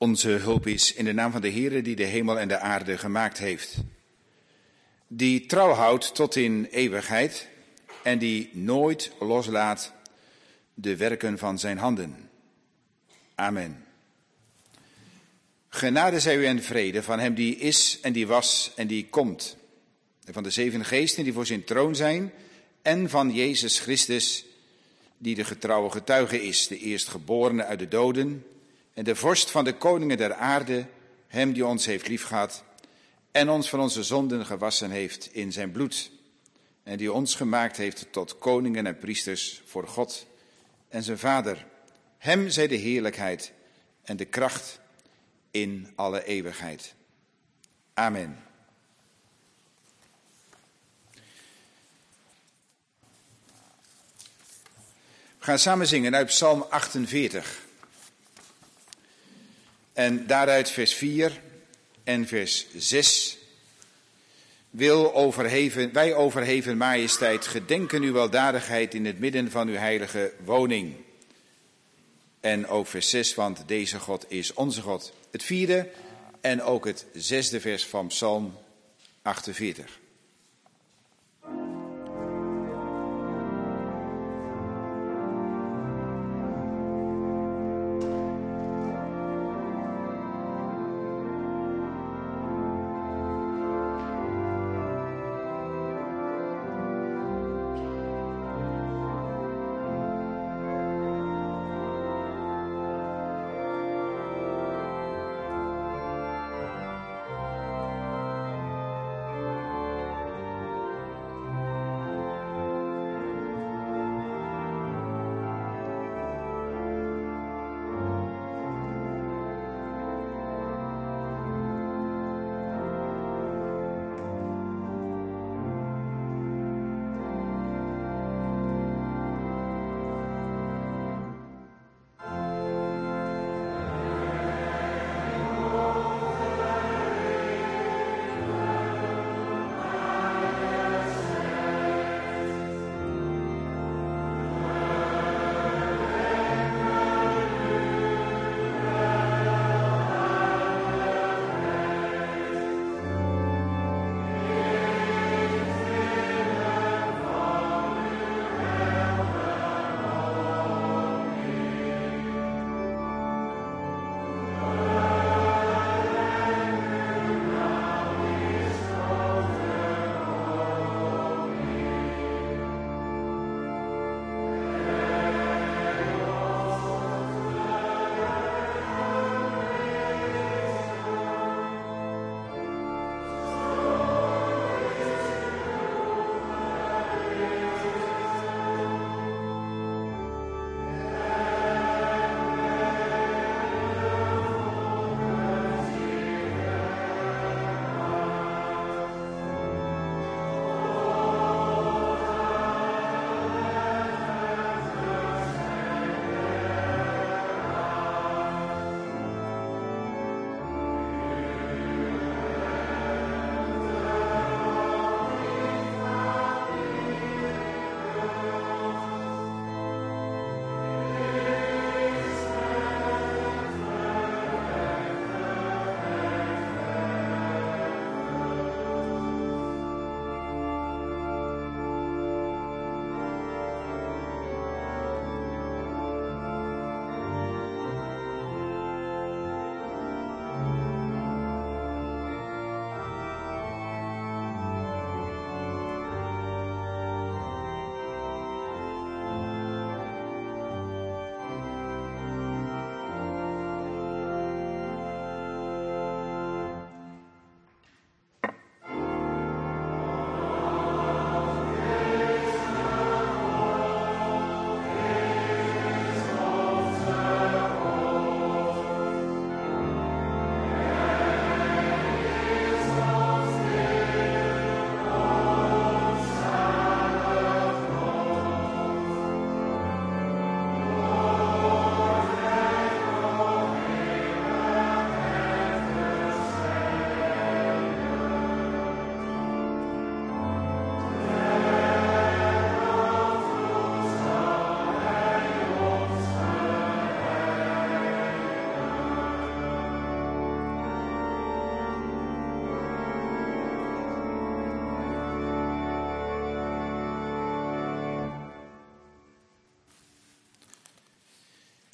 Onze hulp is in de naam van de Heere die de hemel en de aarde gemaakt heeft. Die trouw houdt tot in eeuwigheid en die nooit loslaat de werken van zijn handen. Amen. Genade zij u en vrede van hem die is en die was en die komt. En van de 7 geesten die voor zijn troon zijn en van Jezus Christus die de getrouwe getuige is, de eerstgeborene uit de doden en de vorst van de koningen der aarde, hem die ons heeft liefgehad en ons van onze zonden gewassen heeft in zijn bloed en die ons gemaakt heeft tot koningen en priesters voor God en zijn Vader. Hem zij de heerlijkheid en de kracht in alle eeuwigheid. Amen. We gaan samen zingen uit Psalm 48. En daaruit vers 4 en vers 6. Wij overheven majesteit, gedenken uw weldadigheid in het midden van uw heilige woning. En ook vers 6, want deze God is onze God. Het 4e en ook het 6e vers van Psalm 48.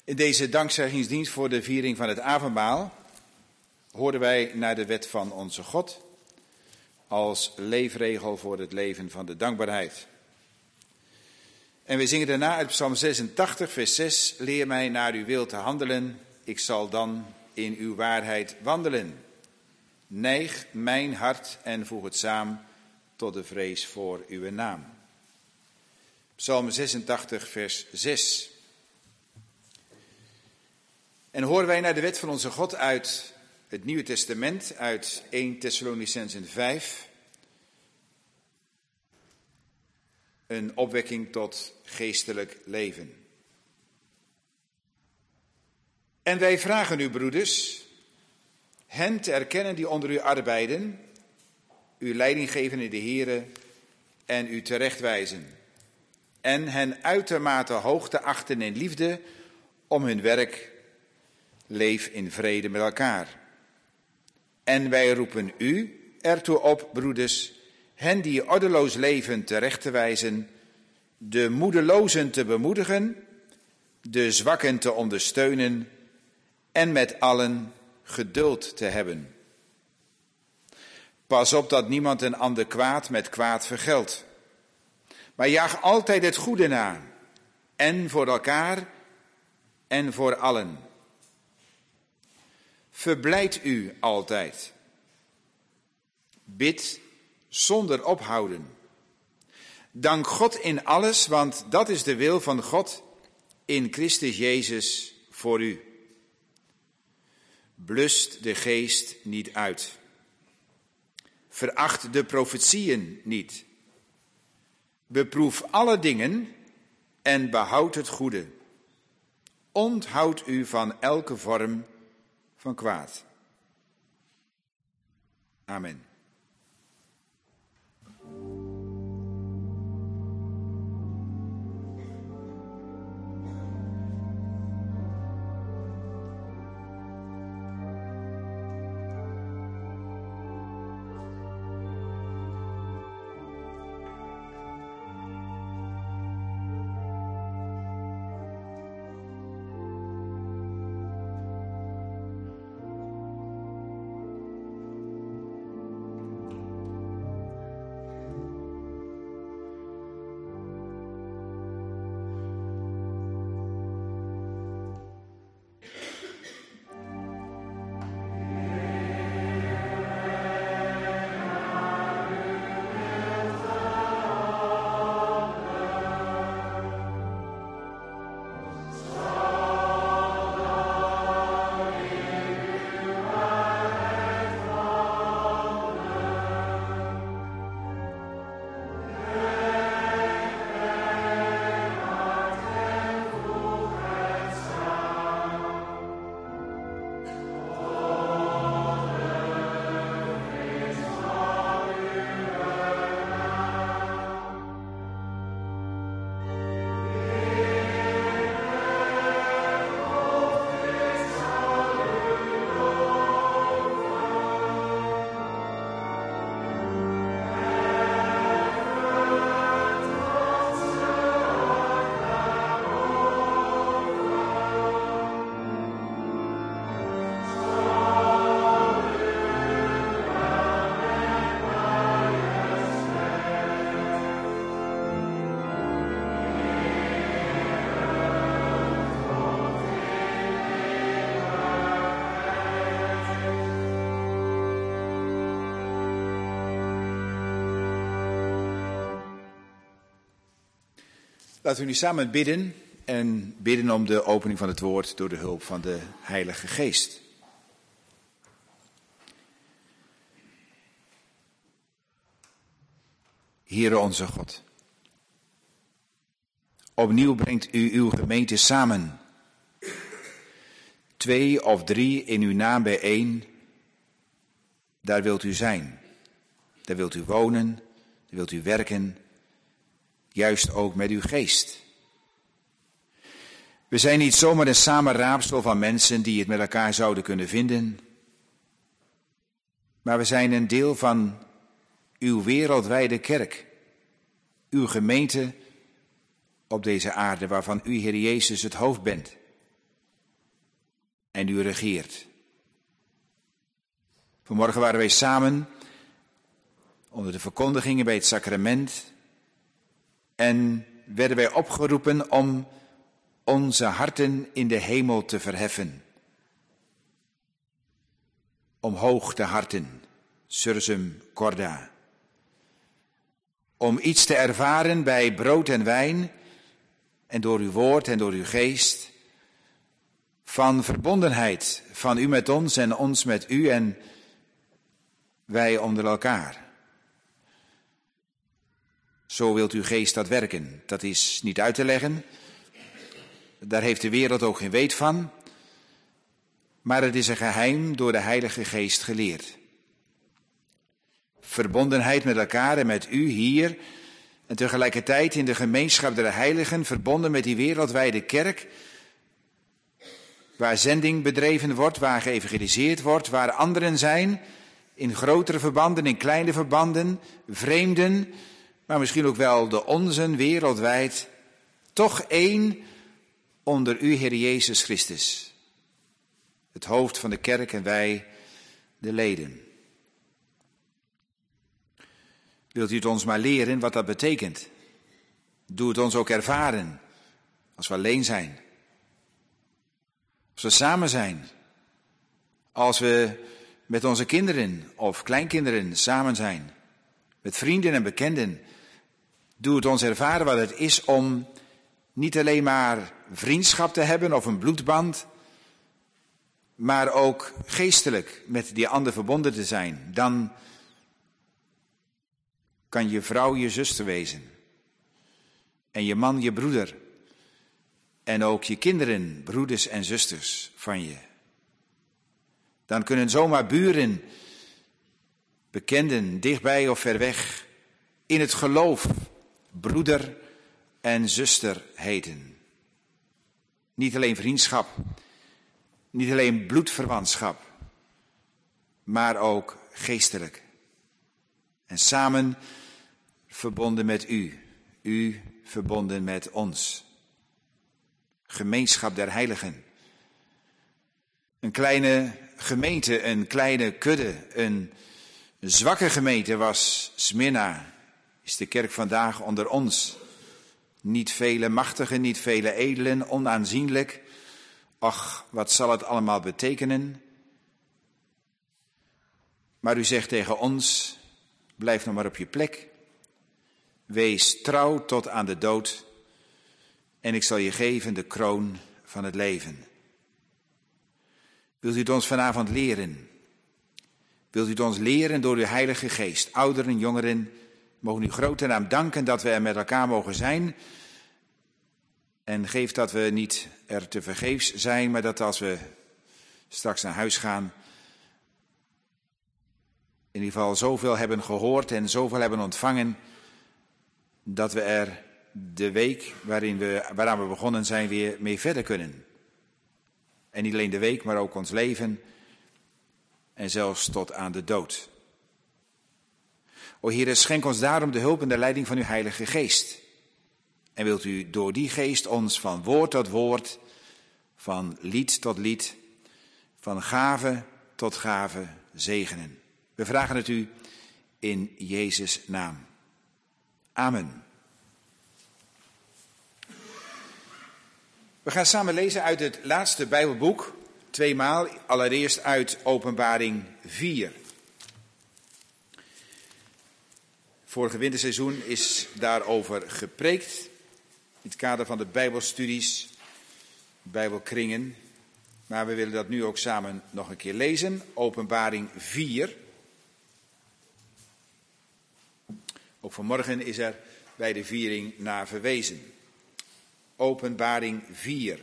In deze dankzeggingsdienst voor de viering van het avondmaal horen wij naar de wet van onze God als leefregel voor het leven van de dankbaarheid. En we zingen daarna uit Psalm 86, vers 6, leer mij naar uw wil te handelen, ik zal dan in uw waarheid wandelen. Neig mijn hart en voeg het samen tot de vrees voor uw naam. Psalm 86, vers 6. En horen wij naar de wet van onze God uit het Nieuwe Testament, uit 1 Thessalonicenzen 5. Een opwekking tot geestelijk leven. En wij vragen u, broeders, hen te erkennen die onder u arbeiden, u leiding geven in de Here en u terechtwijzen. En hen uitermate hoog te achten in liefde om hun werk. Leef in vrede met elkaar. En wij roepen u ertoe op, broeders, hen die ordeloos leven terecht te wijzen, de moedelozen te bemoedigen, de zwakken te ondersteunen en met allen geduld te hebben. Pas op dat niemand een ander kwaad met kwaad vergeldt, maar jaag altijd het goede na, en voor elkaar en voor allen. Verblijd u altijd. Bid zonder ophouden. Dank God in alles, want dat is de wil van God in Christus Jezus voor u. Blust de geest niet uit. Veracht de profetieën niet. Beproef alle dingen en behoud het goede. Onthoud u van elke vorm van kwaad. Amen. Laten we nu samen bidden en bidden om de opening van het woord door de hulp van de Heilige Geest. Heere onze God, opnieuw brengt u uw gemeente samen. 2 of 3 in uw naam bijeen, daar wilt u zijn. Daar wilt u wonen, daar wilt u werken, juist ook met uw geest. We zijn niet zomaar een samenraapsel van mensen die het met elkaar zouden kunnen vinden, maar we zijn een deel van uw wereldwijde kerk, uw gemeente op deze aarde, waarvan u, Heer Jezus, het hoofd bent. en u regeert. Vanmorgen waren wij samen onder de verkondigingen bij het sacrament en werden wij opgeroepen om onze harten in de hemel te verheffen. Omhoog de harten, sursum corda. Om iets te ervaren bij brood en wijn en door uw woord en door uw geest van verbondenheid van u met ons en ons met u en wij onder elkaar. Zo wilt uw geest dat werken. Dat is niet uit te leggen. Daar heeft de wereld ook geen weet van. Maar het is een geheim door de Heilige Geest geleerd. Verbondenheid met elkaar en met u hier. En tegelijkertijd in de gemeenschap der heiligen, verbonden met die wereldwijde kerk. Waar zending bedreven wordt, waar geëvangeliseerd wordt, waar anderen zijn. In grotere verbanden, in kleine verbanden, vreemden. Maar misschien ook wel de onzen wereldwijd. Toch één onder u, Heer Jezus Christus. Het hoofd van de kerk en wij, de leden. Wilt u het ons maar leren wat dat betekent? Doe het ons ook ervaren als we alleen zijn. Als we samen zijn. Als we met onze kinderen of kleinkinderen samen zijn. Met vrienden en bekenden. Doe het ons ervaren wat het is om niet alleen maar vriendschap te hebben of een bloedband, maar ook geestelijk met die ander verbonden te zijn. Dan kan je vrouw je zuster wezen. En je man je broeder. En ook je kinderen, broeders en zusters van je. Dan kunnen zomaar buren, bekenden, dichtbij of ver weg, in het geloof broeder en zuster heten. Niet alleen vriendschap, niet alleen bloedverwantschap, maar ook geestelijk. En samen verbonden met u, u verbonden met ons. Gemeenschap der heiligen. Een kleine gemeente, een kleine kudde, een zwakke gemeente was Smyrna. Is de kerk vandaag onder ons. Niet vele machtigen, niet vele edelen, onaanzienlijk. Ach, wat zal het allemaal betekenen? Maar u zegt tegen ons, blijf nog maar op je plek. Wees trouw tot aan de dood. En ik zal je geven de kroon van het leven. Wilt u het ons vanavond leren? Wilt u het ons leren door uw Heilige Geest? Ouderen, jongeren, mogen u grote naam danken dat we er met elkaar mogen zijn. En geef dat we niet er te vergeefs zijn, maar dat als we straks naar huis gaan, in ieder geval zoveel hebben gehoord en zoveel hebben ontvangen, dat we er de week waaraan we begonnen zijn weer mee verder kunnen. En niet alleen de week, maar ook ons leven en zelfs tot aan de dood. O Heere, schenk ons daarom de hulp en de leiding van uw Heilige Geest. En wilt u door die geest ons van woord tot woord, van lied tot lied, van gave tot gave zegenen. We vragen het u in Jezus' naam. Amen. We gaan samen lezen uit het laatste Bijbelboek, tweemaal, allereerst uit Openbaring 4. Vorige winterseizoen is daarover gepreekt, in het kader van de Bijbelstudies, Bijbelkringen. Maar we willen dat nu ook samen nog een keer lezen, Openbaring 4. Ook vanmorgen is er bij de viering naar verwezen. Openbaring 4.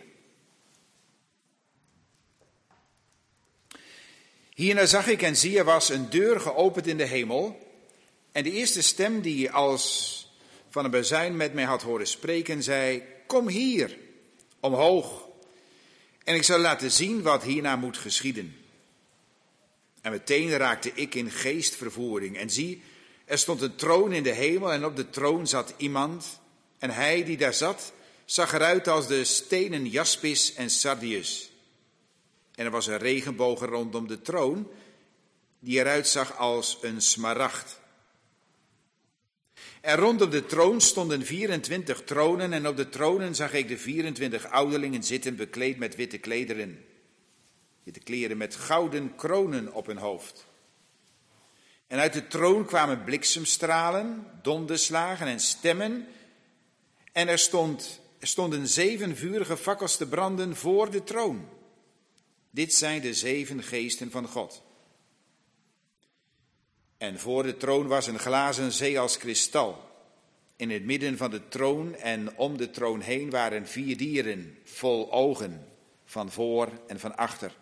Hierna zag ik en zie, er was een deur geopend in de hemel. En de eerste stem die als van een bazuin met mij had horen spreken, zei: kom hier, omhoog. En ik zal laten zien wat hierna moet geschieden. En meteen raakte ik in geestvervoering. En zie, er stond een troon in de hemel en op de troon zat iemand. En hij die daar zat, zag eruit als de stenen jaspis en sardius. En er was een regenboog rondom de troon, die eruit zag als een smaragd. En rondom de troon stonden 24 tronen en op de tronen zag ik de 24 ouderlingen zitten, bekleed met witte klederen. Witte kleren met gouden kronen op hun hoofd. En uit de troon kwamen bliksemstralen, donderslagen en stemmen. En er stonden 7 vurige fakkels te branden voor de troon. Dit zijn de 7 geesten van God. En voor de troon was een glazen zee als kristal. In het midden van de troon en om de troon heen waren 4 dieren vol ogen, van voor en van achter.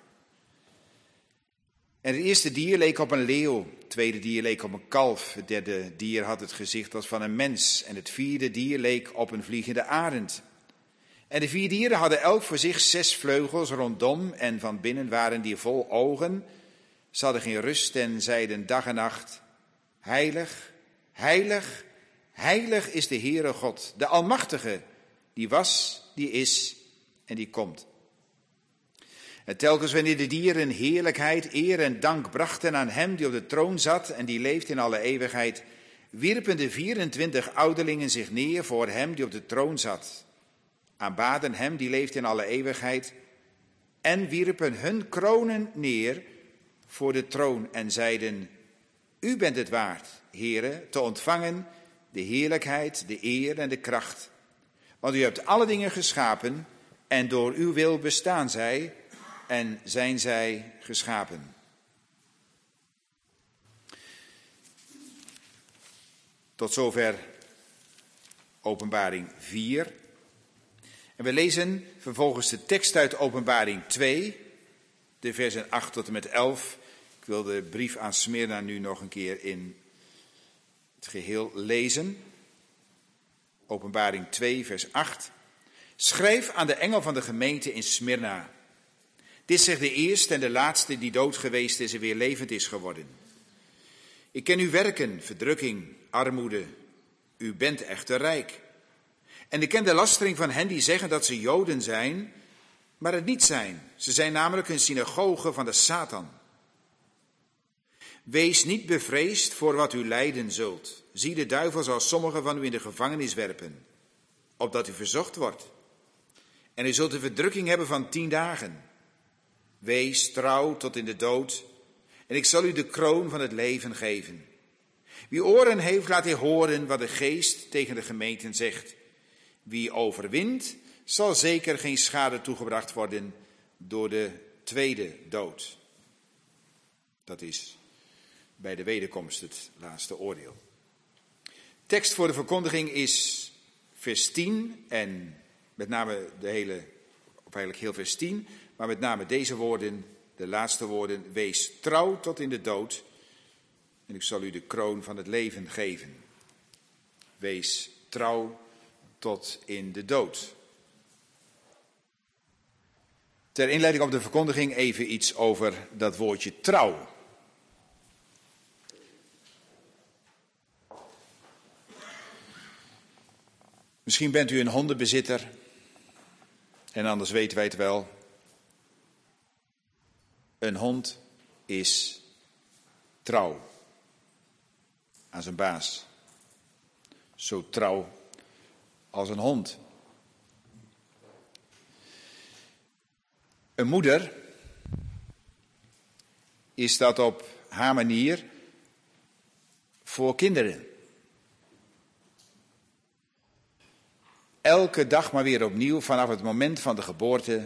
En het eerste dier leek op een leeuw, het tweede dier leek op een kalf, het derde dier had het gezicht als van een mens en het vierde dier leek op een vliegende arend. En de 4 dieren hadden elk voor zich 6 vleugels rondom en van binnen waren die vol ogen. Ze hadden geen rust en zeiden dag en nacht, heilig, heilig, heilig is de Heere God, de Almachtige, die was, die is en die komt. En telkens wanneer de dieren heerlijkheid, eer en dank brachten aan hem die op de troon zat en die leeft in alle eeuwigheid, wierpen de 24 ouderlingen zich neer voor hem die op de troon zat, aanbaden hem die leeft in alle eeuwigheid en wierpen hun kronen neer voor de troon en zeiden, u bent het waard, Heere, te ontvangen de heerlijkheid, de eer en de kracht. Want u hebt alle dingen geschapen en door uw wil bestaan zij en zijn zij geschapen. Tot zover Openbaring 4. En we lezen vervolgens de tekst uit Openbaring 2, de versen 8 tot en met 11. Ik wil de brief aan Smyrna nu nog een keer in het geheel lezen. Openbaring 2, vers 8. Schrijf aan de engel van de gemeente in Smyrna. Dit zegt de eerste en de laatste die dood geweest is en weer levend is geworden. Ik ken uw werken, verdrukking, armoede. U bent echter rijk. En ik ken de lastering van hen die zeggen dat ze Joden zijn, maar het niet zijn. Ze zijn namelijk een synagoge van de Satan. Wees niet bevreesd voor wat u lijden zult. Zie, de duivel zal sommigen van u in de gevangenis werpen, opdat u verzocht wordt. En u zult een verdrukking hebben van 10 dagen. Wees trouw tot in de dood, en ik zal u de kroon van het leven geven. Wie oren heeft, laat hij horen wat de geest tegen de gemeenten zegt. Wie overwint, zal zeker geen schade toegebracht worden door de tweede dood. Dat is bij de wederkomst het laatste oordeel. Tekst voor de verkondiging is vers 10 en met name eigenlijk heel vers 10, maar met name deze woorden, de laatste woorden, wees trouw tot in de dood en ik zal u de kroon van het leven geven. Wees trouw tot in de dood. Ter inleiding op de verkondiging even iets over dat woordje trouw. Misschien bent u een hondenbezitter en anders weten wij het wel. Een hond is trouw aan zijn baas. Zo trouw als een hond. Een moeder is dat op haar manier voor kinderen. Elke dag maar weer opnieuw, vanaf het moment van de geboorte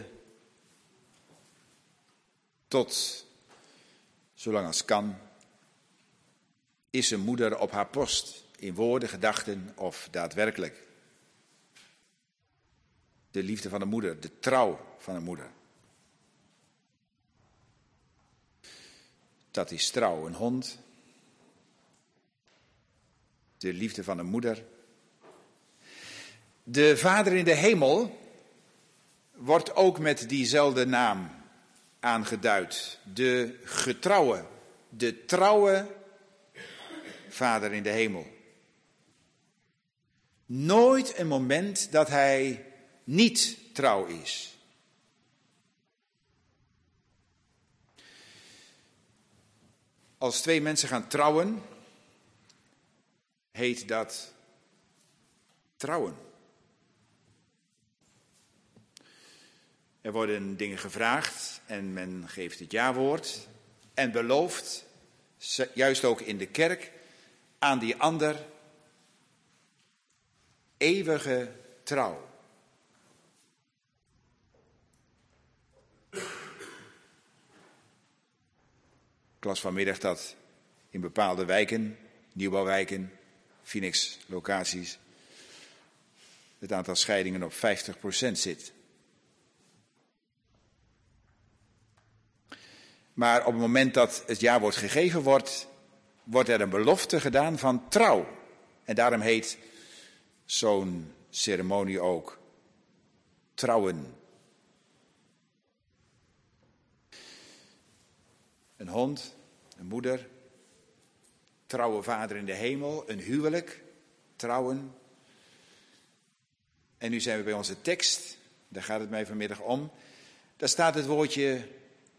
tot zolang als kan, is een moeder op haar post, in woorden, gedachten of daadwerkelijk. De liefde van de moeder, de trouw van de moeder. Dat is trouw, een hond. De liefde van een moeder. De Vader in de hemel wordt ook met diezelfde naam aangeduid. De getrouwe, de trouwe Vader in de hemel. Nooit een moment dat hij niet trouw is. Als twee mensen gaan trouwen, heet dat trouwen. Er worden dingen gevraagd en men geeft het ja-woord en belooft, juist ook in de kerk, aan die ander eeuwige trouw. Ik las vanmiddag dat in bepaalde wijken, nieuwbouwwijken, Phoenix-locaties, het aantal scheidingen op 50% zit. Maar op het moment dat het ja-woord gegeven wordt, wordt er een belofte gedaan van trouw. En daarom heet zo'n ceremonie ook trouwen. Een hond, een moeder, trouwe vader in de hemel, een huwelijk, trouwen. En nu zijn we bij onze tekst, daar gaat het mij vanmiddag om. Daar staat het woordje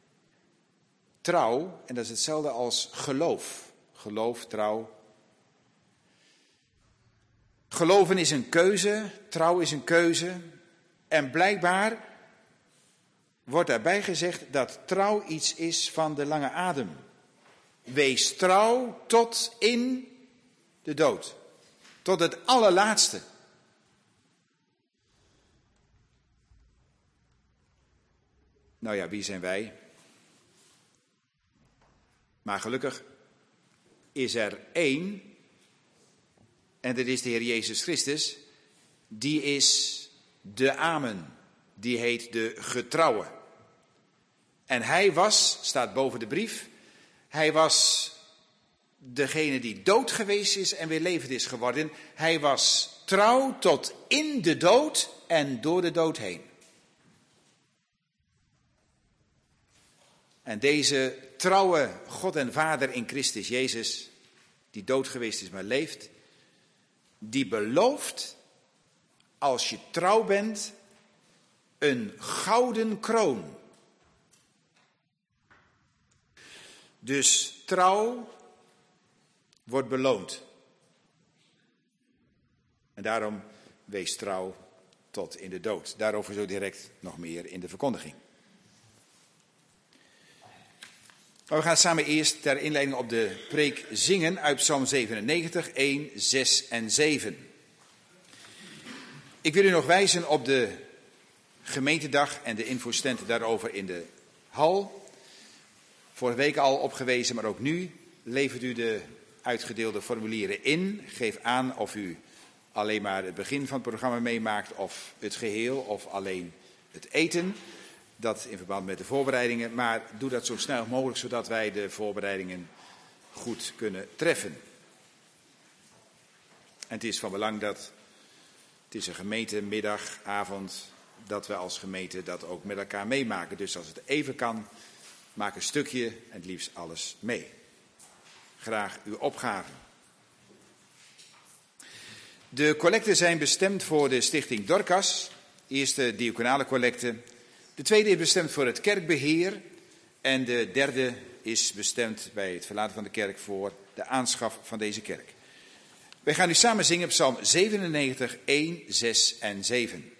trouw, en dat is hetzelfde als geloof. Geloof, trouw. Geloven is een keuze, trouw is een keuze. En blijkbaar wordt daarbij gezegd dat trouw iets is van de lange adem. Wees trouw tot in de dood. Tot het allerlaatste. Nou ja, wie zijn wij? Maar gelukkig is er één, en dat is de Heer Jezus Christus, die is de Amen, die heet de getrouwe. En hij was, staat boven de brief, hij was degene die dood geweest is en weer levend is geworden. Hij was trouw tot in de dood en door de dood heen. En deze trouwe God en Vader in Christus Jezus, die dood geweest is maar leeft, die belooft, als je trouw bent, een gouden kroon. Dus trouw wordt beloond. En daarom wees trouw tot in de dood. Daarover zo direct nog meer in de verkondiging. Maar we gaan samen eerst ter inleiding op de preek zingen uit Psalm 97, 1, 6 en 7. Ik wil u nog wijzen op de gemeentedag en de infostand daarover in de hal. Vorige week al opgewezen, maar ook nu levert u de uitgedeelde formulieren in. Geef aan of u alleen maar het begin van het programma meemaakt of het geheel of alleen het eten. Dat in verband met de voorbereidingen, maar doe dat zo snel mogelijk zodat wij de voorbereidingen goed kunnen treffen. En het is van belang dat, het is een gemeentemiddag, avond, dat we als gemeente dat ook met elkaar meemaken. Dus als het even kan, maak een stukje en het liefst alles mee. Graag uw opgave. De collecten zijn bestemd voor de stichting Dorcas, eerste diaconale collecte. De tweede is bestemd voor het kerkbeheer en de derde is bestemd bij het verlaten van de kerk voor de aanschaf van deze kerk. Wij gaan nu samen zingen Psalm 97, 1, 6 en 7.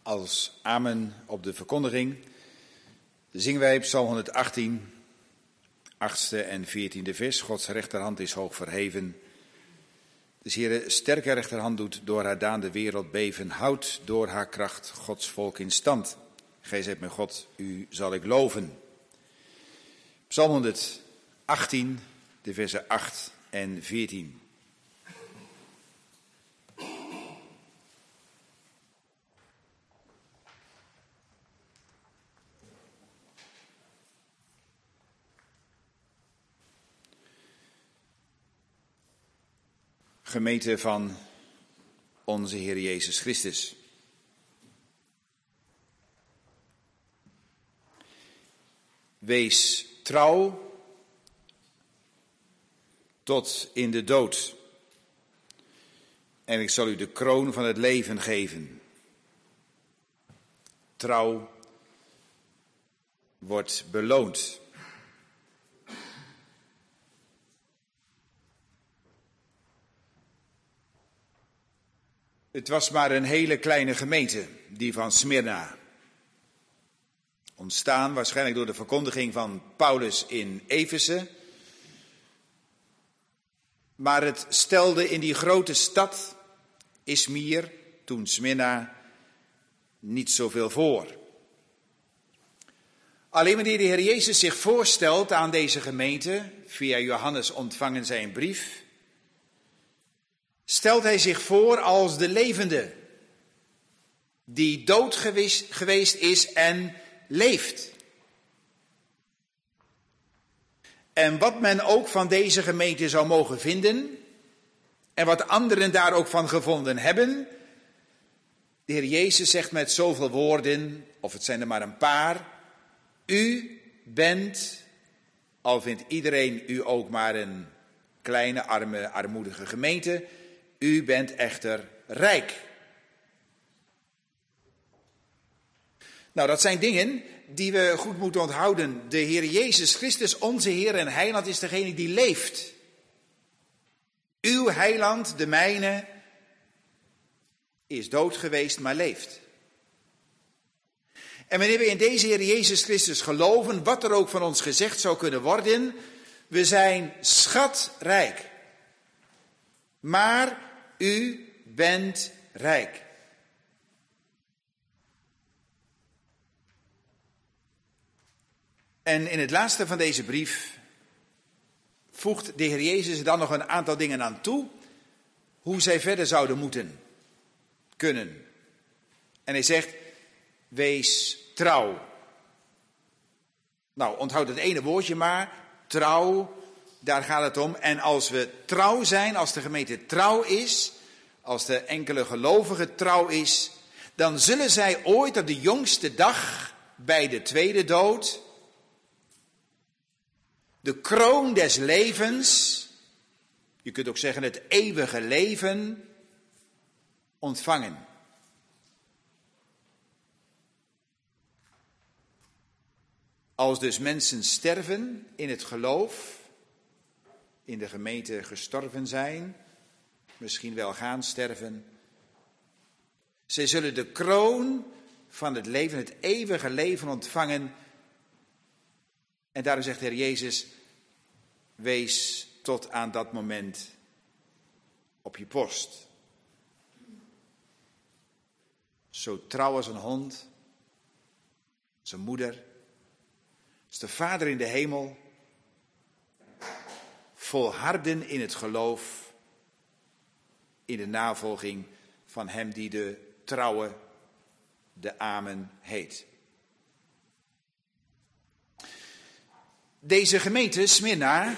Als amen op de verkondiging zingen wij Psalm 118, 8e en 14e vers. Gods rechterhand is hoog verheven. De Heere sterke rechterhand doet door haar daan de wereld beven. Houdt door haar kracht Gods volk in stand. Gij zijt mijn God, u zal ik loven. Psalm 118, de versen 8 en 14. Gemeente van onze Heer Jezus Christus. Wees trouw tot in de dood. En ik zal u de kroon van het leven geven. Trouw wordt beloond. Het was maar een hele kleine gemeente, die van Smyrna. Ontstaan waarschijnlijk door de verkondiging van Paulus in Efeze. Maar het stelde in die grote stad Izmir, toen Smyrna, niet zoveel voor. Alleen wanneer de Heer Jezus zich voorstelt aan deze gemeente, via Johannes ontvangen zijn brief, stelt hij zich voor als de levende, die dood geweest is en leeft. En wat men ook van deze gemeente zou mogen vinden, en wat anderen daar ook van gevonden hebben, de Heer Jezus zegt met zoveel woorden, of het zijn er maar een paar, u bent, al vindt iedereen u ook maar een kleine, arme, armoedige gemeente, u bent echter rijk. Nou, dat zijn dingen die we goed moeten onthouden. De Heer Jezus Christus, onze Heer en Heiland, is degene die leeft. Uw Heiland, de mijne, is dood geweest, maar leeft. En wanneer we in deze Heer Jezus Christus geloven, wat er ook van ons gezegd zou kunnen worden, we zijn schatrijk. Maar u bent rijk. En in het laatste van deze brief voegt de Heer Jezus er dan nog een aantal dingen aan toe, hoe zij verder zouden moeten kunnen. En hij zegt, wees trouw. Nou, onthoud het ene woordje maar, trouw, daar gaat het om. En als we trouw zijn, als de gemeente trouw is, als de enkele gelovige trouw is, dan zullen zij ooit op de jongste dag bij de tweede dood de kroon des levens, je kunt ook zeggen het eeuwige leven, ontvangen. Als dus mensen sterven in het geloof, in de gemeente gestorven zijn, misschien wel gaan sterven, zij zullen de kroon van het leven, het eeuwige leven ontvangen. En daarom zegt de Heer Jezus, wees tot aan dat moment op je post. Zo trouw als een hond, als een moeder, als de Vader in de hemel, volharden in het geloof, in de navolging van hem die de trouwe, de Amen heet. Deze gemeente, Smyrna,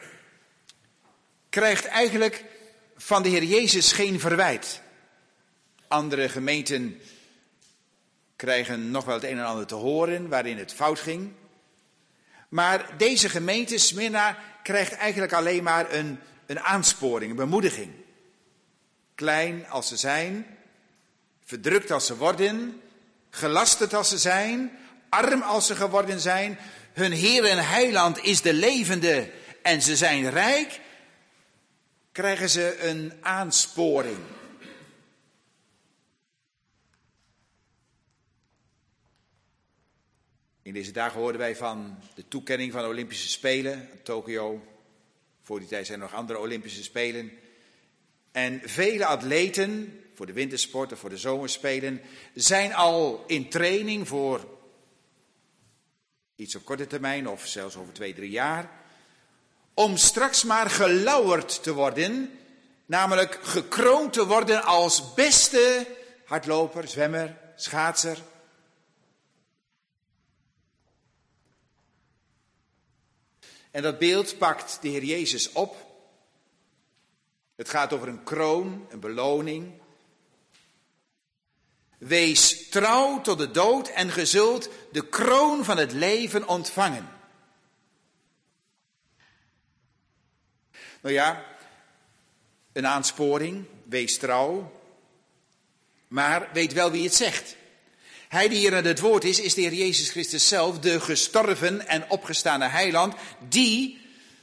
krijgt eigenlijk van de Heer Jezus geen verwijt. Andere gemeenten krijgen nog wel het een en ander te horen waarin het fout ging. Maar deze gemeente, Smyrna, krijgt eigenlijk alleen maar een aansporing, een bemoediging. Klein als ze zijn, verdrukt als ze worden, gelasterd als ze zijn, arm als ze geworden zijn. Hun Heer en Heiland is de levende en ze zijn rijk, krijgen ze een aansporing. In deze dagen hoorden wij van de toekenning van de Olympische Spelen in Tokio. Voor die tijd zijn er nog andere Olympische Spelen. En vele atleten, voor de wintersport of voor de zomerspelen, zijn al in training voor iets op korte termijn of zelfs over 2-3 jaar. Om straks maar gelauwerd te worden, namelijk gekroond te worden als beste hardloper, zwemmer, schaatser. En dat beeld pakt de Heer Jezus op. Het gaat over een kroon, een beloning. Wees trouw tot de dood en ge zult de kroon van het leven ontvangen. Nou ja, een aansporing, wees trouw. Maar weet wel wie het zegt. Hij die hier aan het woord is de Heer Jezus Christus zelf, de gestorven en opgestane heiland, die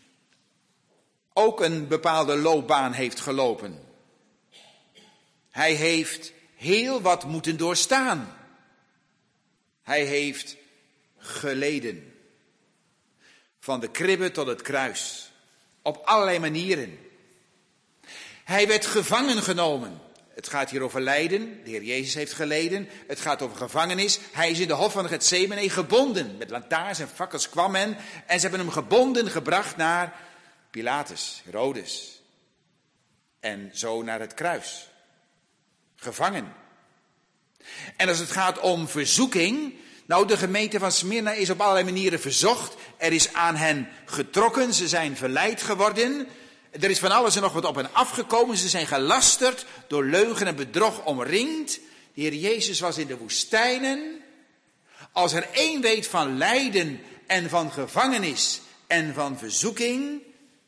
ook een bepaalde loopbaan heeft gelopen. Hij heeft heel wat moeten doorstaan. Hij heeft geleden. Van de kribbe tot het kruis. Op allerlei manieren. Hij werd gevangen genomen. Het gaat hier over lijden. De Heer Jezus heeft geleden. Het gaat over gevangenis. Hij is in de hof van Getsemane gebonden. Met lantaarns en fakkels kwam men. En ze hebben hem gebonden gebracht naar Pilatus, Herodes. En zo naar het kruis. Gevangen. En als het gaat om verzoeking. Nou, de gemeente van Smyrna is op allerlei manieren verzocht. Er is aan hen getrokken. Ze zijn verleid geworden. Er is van alles en nog wat op hen afgekomen. Ze zijn gelasterd, door leugen en bedrog omringd. De Heer Jezus was in de woestijnen. Als er één weet van lijden en van gevangenis en van verzoeking,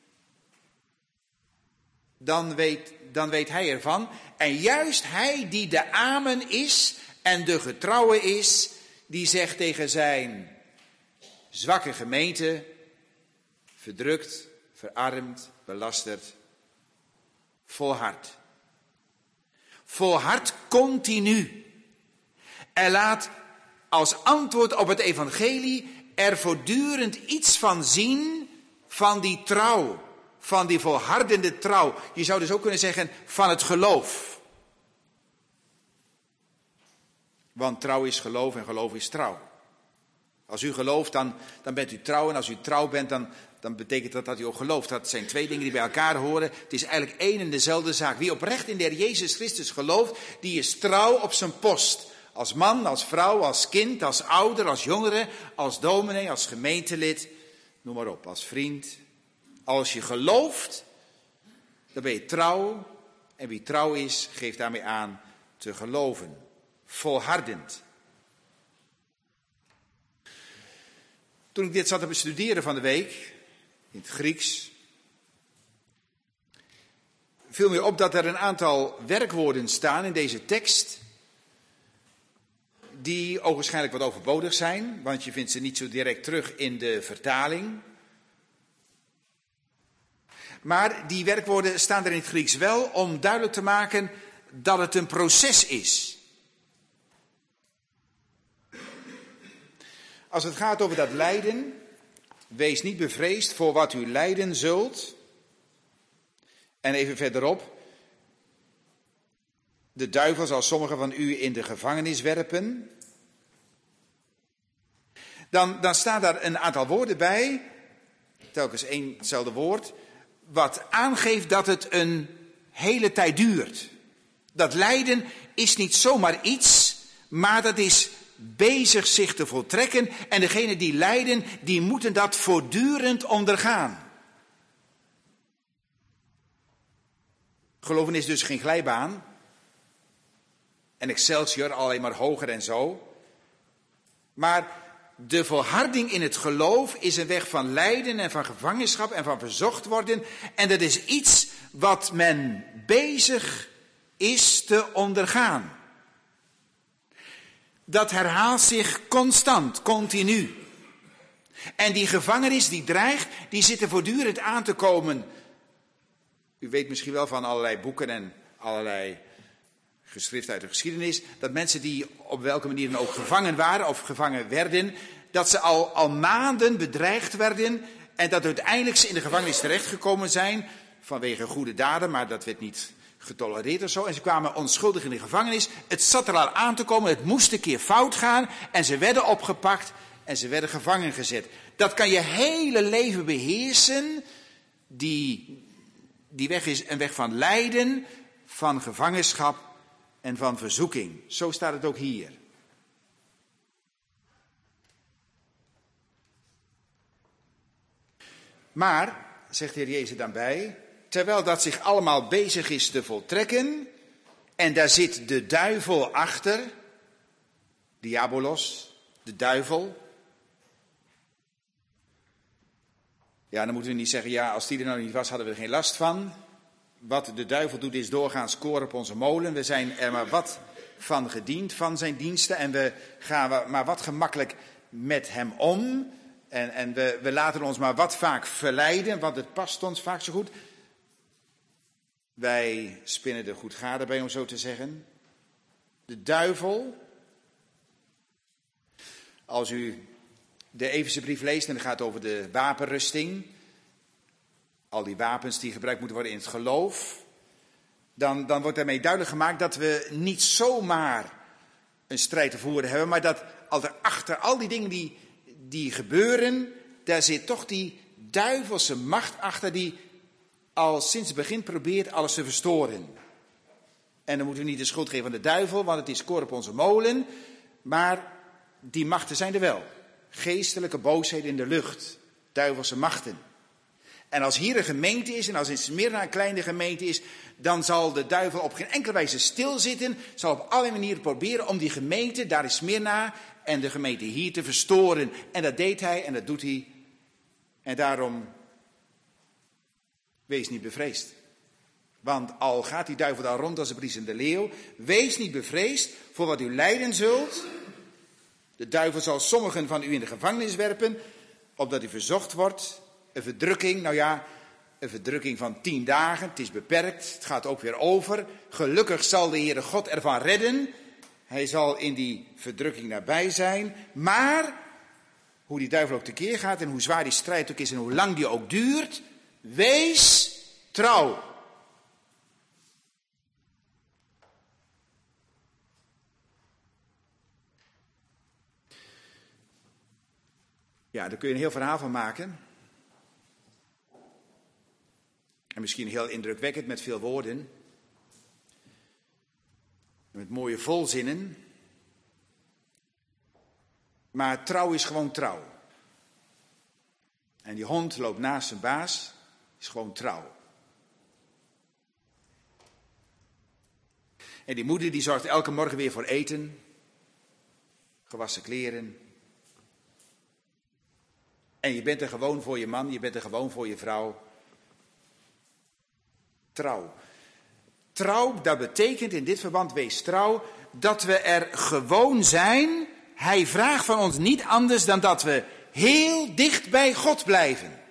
dan weet hij ervan. En juist hij die de Amen is en de getrouwe is, die zegt tegen zijn zwakke gemeente, verdrukt, verarmd, belasterd, volhard. Volhard continu. En laat als antwoord op het evangelie er voortdurend iets van zien van die trouw. Van die volhardende trouw. Je zou dus ook kunnen zeggen van het geloof. Want trouw is geloof en geloof is trouw. Als u gelooft, dan bent u trouw. En als u trouw bent, dan betekent dat u ook gelooft. Dat zijn twee dingen die bij elkaar horen. Het is eigenlijk één en dezelfde zaak. Wie oprecht in de Heer Jezus Christus gelooft, die is trouw op zijn post. Als man, als vrouw, als kind, als ouder, als jongere, als dominee, als gemeentelid. Noem maar op, als vriend. Als je gelooft, dan ben je trouw. En wie trouw is, geeft daarmee aan te geloven. Volhardend. Toen ik dit zat te bestuderen van de week, in het Grieks, viel me op dat er een aantal werkwoorden staan in deze tekst, die ogenschijnlijk wat overbodig zijn, want je vindt ze niet zo direct terug in de vertaling. Maar die werkwoorden staan er in het Grieks wel om duidelijk te maken dat het een proces is. Als het gaat over dat lijden, wees niet bevreesd voor wat u lijden zult. En even verderop, de duivel zal sommigen van u in de gevangenis werpen. Dan staat daar een aantal woorden bij, telkens hetzelfde woord, wat aangeeft dat het een hele tijd duurt. Dat lijden is niet zomaar iets, maar dat is bezig zich te voltrekken. En degenen die lijden, die moeten dat voortdurend ondergaan. Geloven is dus geen glijbaan. En Excelsior alleen maar hoger en zo. Maar de volharding in het geloof is een weg van lijden en van gevangenschap en van verzocht worden. En dat is iets wat men bezig is te ondergaan. Dat herhaalt zich constant, continu. En die gevangenis die dreigt, die zit er voortdurend aan te komen. U weet misschien wel van allerlei boeken en allerlei geschriften uit de geschiedenis, dat mensen die op welke manier dan ook gevangen waren of gevangen werden, dat ze al maanden bedreigd werden en dat uiteindelijk ze in de gevangenis terechtgekomen zijn vanwege goede daden, maar dat werd niet getolereerd of zo. En ze kwamen onschuldig in de gevangenis. Het zat er al aan te komen, het moest een keer fout gaan en ze werden opgepakt en ze werden gevangen gezet. Dat kan je hele leven beheersen. Die weg is een weg van lijden, van gevangenschap en van verzoeking. Zo staat het ook hier. Maar, zegt de Heer Jezus dan bij, terwijl dat zich allemaal bezig is te voltrekken, en daar zit de duivel achter, diabolos, de duivel. Ja, dan moeten we niet zeggen, ja, als die er nou niet was, hadden we er geen last van. Wat de duivel doet is doorgaans koren op onze molen. We zijn er maar wat van gediend, van zijn diensten. En we gaan maar wat gemakkelijk met hem om. En we laten ons maar wat vaak verleiden, want het past ons vaak zo goed. Wij spinnen er goed gade bij, om zo te zeggen. De duivel, als u de Efeze brief leest en het gaat over de wapenrusting, al die wapens die gebruikt moeten worden in het geloof, dan wordt daarmee duidelijk gemaakt dat we niet zomaar een strijd te voeren hebben, maar dat achter al die dingen die gebeuren, daar zit toch die duivelse macht achter die al sinds het begin probeert alles te verstoren. En dan moeten we niet de schuld geven aan de duivel, want het is koren op onze molen, maar die machten zijn er wel. Geestelijke boosheden in de lucht, duivelse machten. En als hier een gemeente is en als in Smyrna een kleine gemeente is, dan zal de duivel op geen enkele wijze stilzitten, zal op allerlei manieren proberen om die gemeente, daar is Smyrna, en de gemeente hier te verstoren. En dat deed hij en dat doet hij. En daarom, wees niet bevreesd. Want al gaat die duivel daar rond als een briesende leeuw, wees niet bevreesd voor wat u lijden zult. De duivel zal sommigen van u in de gevangenis werpen, opdat u verzocht wordt. Een verdrukking, nou ja, een verdrukking van 10 dagen. Het is beperkt, het gaat ook weer over. Gelukkig zal de Heere God ervan redden. Hij zal in die verdrukking nabij zijn. Maar, hoe die duivel ook tekeer gaat en hoe zwaar die strijd ook is en hoe lang die ook duurt, wees trouw. Ja, daar kun je een heel verhaal van maken. En misschien heel indrukwekkend met veel woorden. Met mooie volzinnen. Maar trouw is gewoon trouw. En die hond loopt naast zijn baas, is gewoon trouw. En die moeder die zorgt elke morgen weer voor eten. Gewassen kleren. En je bent er gewoon voor je man, je bent er gewoon voor je vrouw. Trouw. Trouw, dat betekent in dit verband, wees trouw, dat we er gewoon zijn. Hij vraagt van ons niet anders dan dat we heel dicht bij God blijven.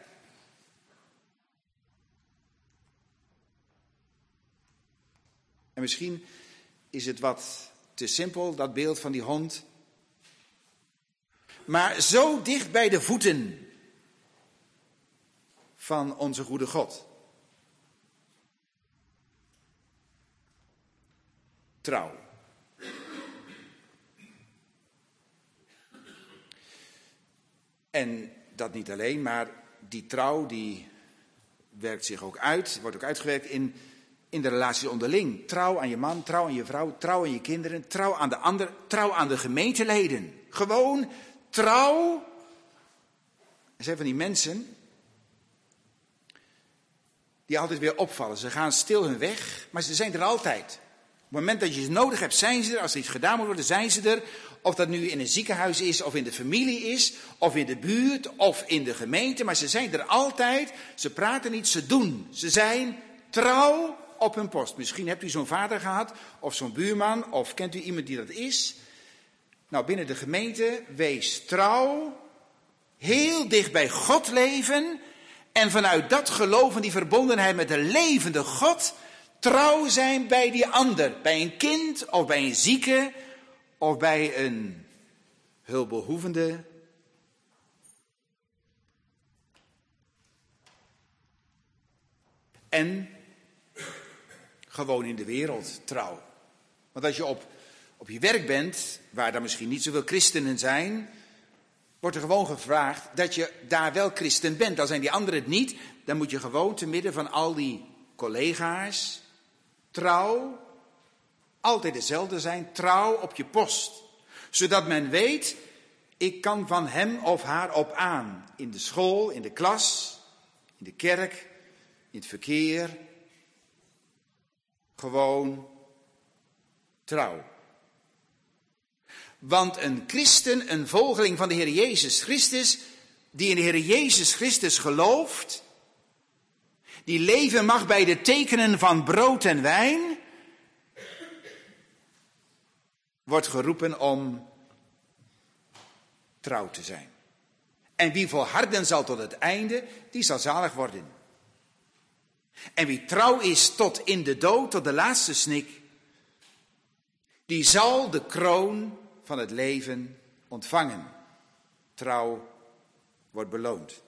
En misschien is het wat te simpel, dat beeld van die hond. Maar zo dicht bij de voeten van onze goede God. Trouw. En dat niet alleen, maar die trouw die werkt zich ook uit, wordt ook uitgewerkt in de relaties onderling. Trouw aan je man, trouw aan je vrouw, trouw aan je kinderen, trouw aan de ander, trouw aan de gemeenteleden. Gewoon trouw. Er zijn van die mensen die altijd weer opvallen. Ze gaan stil hun weg, maar ze zijn er altijd. Op het moment dat je ze nodig hebt, zijn ze er. Als er iets gedaan moet worden, zijn ze er. Of dat nu in een ziekenhuis is, of in de familie is, of in de buurt, of in de gemeente. Maar ze zijn er altijd. Ze praten niet, ze doen. Ze zijn trouw op hun post. Misschien hebt u zo'n vader gehad, of zo'n buurman, of kent u iemand die dat is. Nou, binnen de gemeente, wees trouw. Heel dicht bij God leven. En vanuit dat geloof en die verbondenheid met de levende God, trouw zijn bij die ander. Bij een kind, of bij een zieke, of bij een hulpbehoevende. En gewoon in de wereld trouw. Want als je op je werk bent, waar dan misschien niet zoveel christenen zijn, wordt er gewoon gevraagd dat je daar wel christen bent. Dan zijn die anderen het niet. Dan moet je gewoon te midden van al die collega's trouw, altijd dezelfde zijn, trouw op je post. Zodat men weet, ik kan van hem of haar op aan. In de school, in de klas, in de kerk, in het verkeer. Gewoon trouw. Want een christen, een volgeling van de Heer Jezus Christus, die in de Heer Jezus Christus gelooft, die leven mag bij de tekenen van brood en wijn, wordt geroepen om trouw te zijn. En wie volharden zal tot het einde, die zal zalig worden. En wie trouw is tot in de dood, tot de laatste snik, die zal de kroon van het leven ontvangen. Trouw wordt beloond.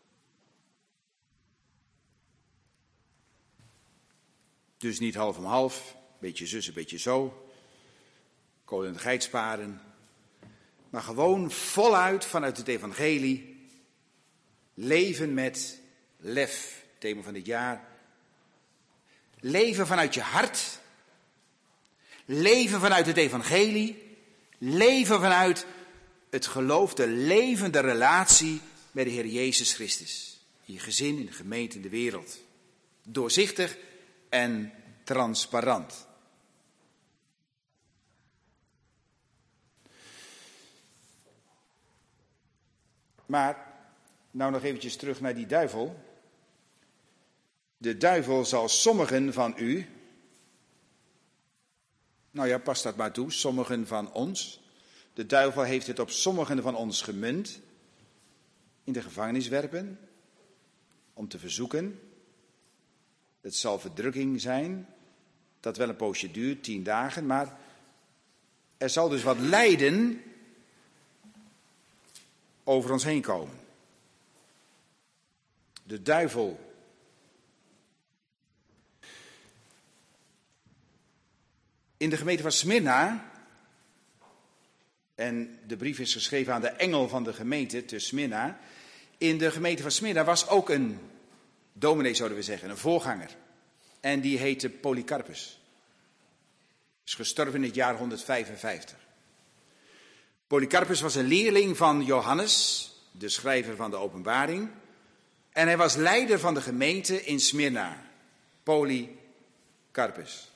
Dus niet half om half, beetje zus, een beetje zo, kolen en geit sparen, maar gewoon voluit vanuit het evangelie leven met lef, thema van dit jaar. Leven vanuit je hart, leven vanuit het evangelie, leven vanuit het geloof, de levende relatie met de Heer Jezus Christus. In je gezin, in de gemeente, in de wereld. Doorzichtig en transparant. Maar, nou nog eventjes terug naar die duivel. De duivel zal sommigen van u, nou ja, pas dat maar toe, sommigen van ons. De duivel heeft het op sommigen van ons gemunt, in de gevangenis werpen, om te verzoeken. Het zal verdrukking zijn, dat wel een poosje duurt, 10 dagen, maar er zal dus wat lijden over ons heen komen. De duivel. In de gemeente van Smyrna, en de brief is geschreven aan de engel van de gemeente te Smyrna. In de gemeente van Smyrna was ook een dominee, zouden we zeggen, een voorganger. En die heette Polycarpus. Is gestorven in het jaar 155. Polycarpus was een leerling van Johannes, de schrijver van de Openbaring. En hij was leider van de gemeente in Smyrna. Polycarpus.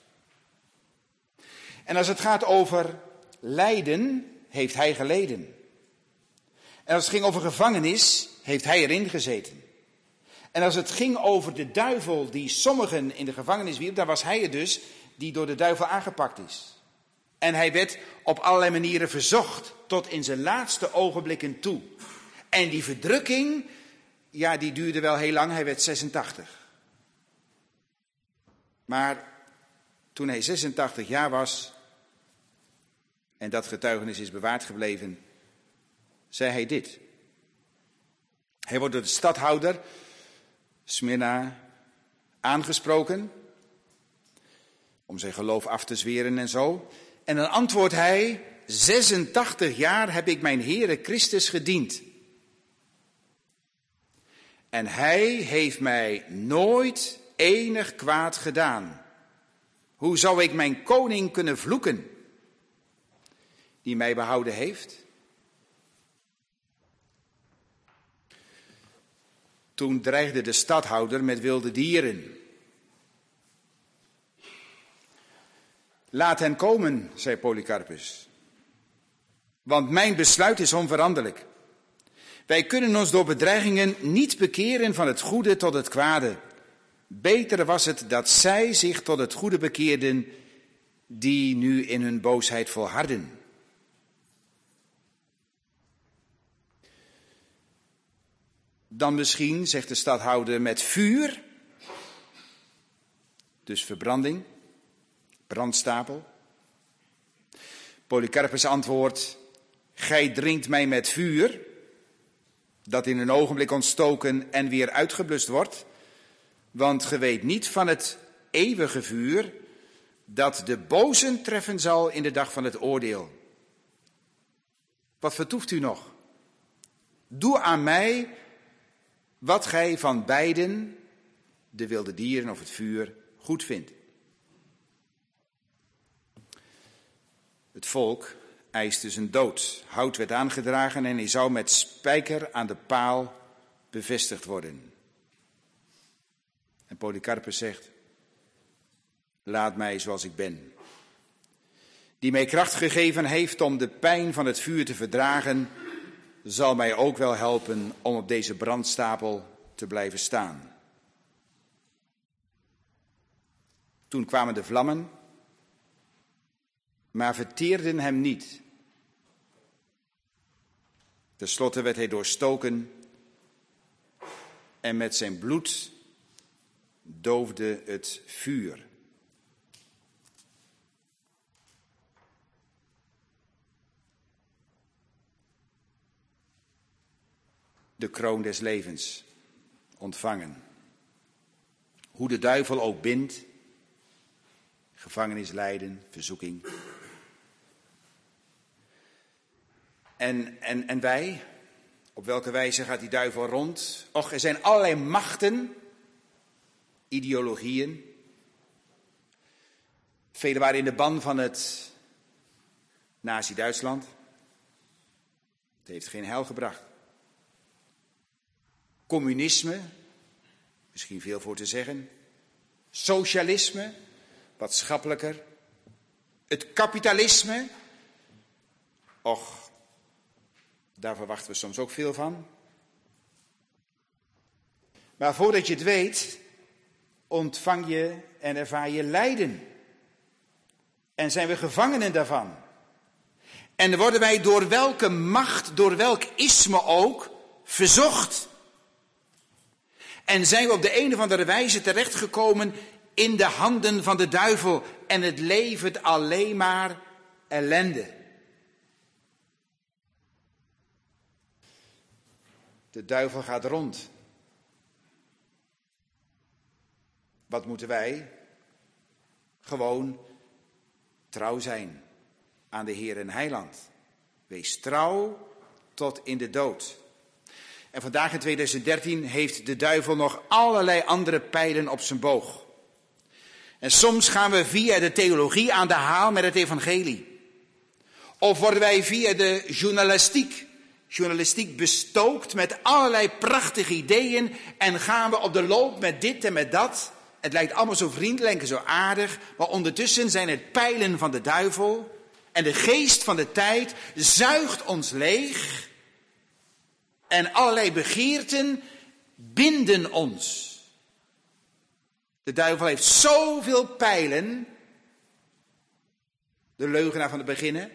En als het gaat over lijden, heeft hij geleden. En als het ging over gevangenis, heeft hij erin gezeten. En als het ging over de duivel die sommigen in de gevangenis wierp, dan was hij het dus die door de duivel aangepakt is. En hij werd op allerlei manieren verzocht, tot in zijn laatste ogenblikken toe. En die verdrukking, ja, die duurde wel heel lang, hij werd 86. Maar toen hij 86 jaar was, en dat getuigenis is bewaard gebleven, zei hij dit. Hij wordt door de stadhouder Smyrna aangesproken om zijn geloof af te zweren en zo. En dan antwoordt hij, 86 jaar heb ik mijn Heere Christus gediend. En hij heeft mij nooit enig kwaad gedaan. Hoe zou ik mijn koning kunnen vloeken, die mij behouden heeft? Toen dreigde de stadhouder met wilde dieren. Laat hen komen, zei Polycarpus. Want mijn besluit is onveranderlijk. Wij kunnen ons door bedreigingen niet bekeren van het goede tot het kwade. Beter was het dat zij zich tot het goede bekeerden, die nu in hun boosheid volharden. Dan misschien, zegt de stadhouder, met vuur, dus verbranding, brandstapel. Polycarpus antwoordt, gij dringt mij met vuur, dat in een ogenblik ontstoken en weer uitgeblust wordt. Want ge weet niet van het eeuwige vuur dat de bozen treffen zal in de dag van het oordeel. Wat vertoeft u nog? Doe aan mij wat gij van beiden, de wilde dieren of het vuur, goed vindt. Het volk eiste zijn dood. Hout werd aangedragen en hij zou met spijker aan de paal bevestigd worden. En Polycarpus zegt, laat mij zoals ik ben. Die mij kracht gegeven heeft om de pijn van het vuur te verdragen, zal mij ook wel helpen om op deze brandstapel te blijven staan. Toen kwamen de vlammen, maar verteerden hem niet. Ten slotte werd hij doorstoken en met zijn bloed doofde het vuur. De kroon des levens ontvangen. Hoe de duivel ook bindt, gevangenis, lijden, verzoeking. En wij, op welke wijze gaat die duivel rond? Och, er zijn allerlei machten, ideologieën. Velen waren in de ban van het Nazi-Duitsland. Het heeft geen heil gebracht. Communisme, misschien veel voor te zeggen. Socialisme, wat schappelijker. Het kapitalisme, och, daar verwachten we soms ook veel van. Maar voordat je het weet, ontvang je en ervaar je lijden. En zijn we gevangenen daarvan. En worden wij door welke macht, door welk isme ook, verzocht. En zijn we op de een of andere wijze terechtgekomen in de handen van de duivel. En het levert alleen maar ellende. De duivel gaat rond. Wat moeten wij? Gewoon trouw zijn aan de Heer en Heiland. Wees trouw tot in de dood. En vandaag in 2013 heeft de duivel nog allerlei andere pijlen op zijn boog. En soms gaan we via de theologie aan de haal met het evangelie. Of worden wij via de journalistiek bestookt met allerlei prachtige ideeën en gaan we op de loop met dit en met dat. Het lijkt allemaal zo vriendelijk en zo aardig, maar ondertussen zijn het pijlen van de duivel en de geest van de tijd zuigt ons leeg en allerlei begeerten binden ons. De duivel heeft zoveel pijlen, de leugenaar van het beginnen.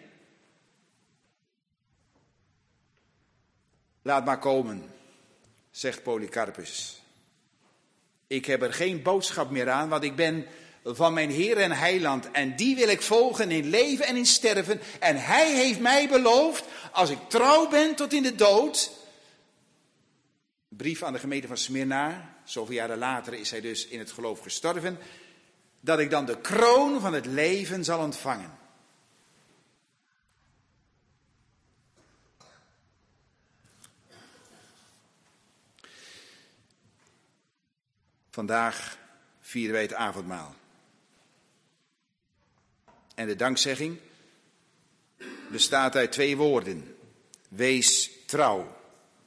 Laat maar komen, zegt Polycarpus. Ik heb er geen boodschap meer aan, want ik ben van mijn Heer en Heiland. En die wil ik volgen in leven en in sterven. En hij heeft mij beloofd, als ik trouw ben tot in de dood. Brief aan de gemeente van Smyrna, zoveel jaren later is hij dus in het geloof gestorven. Dat ik dan de kroon van het leven zal ontvangen. Vandaag vieren wij het avondmaal. En de dankzegging bestaat uit 2 woorden. Wees trouw.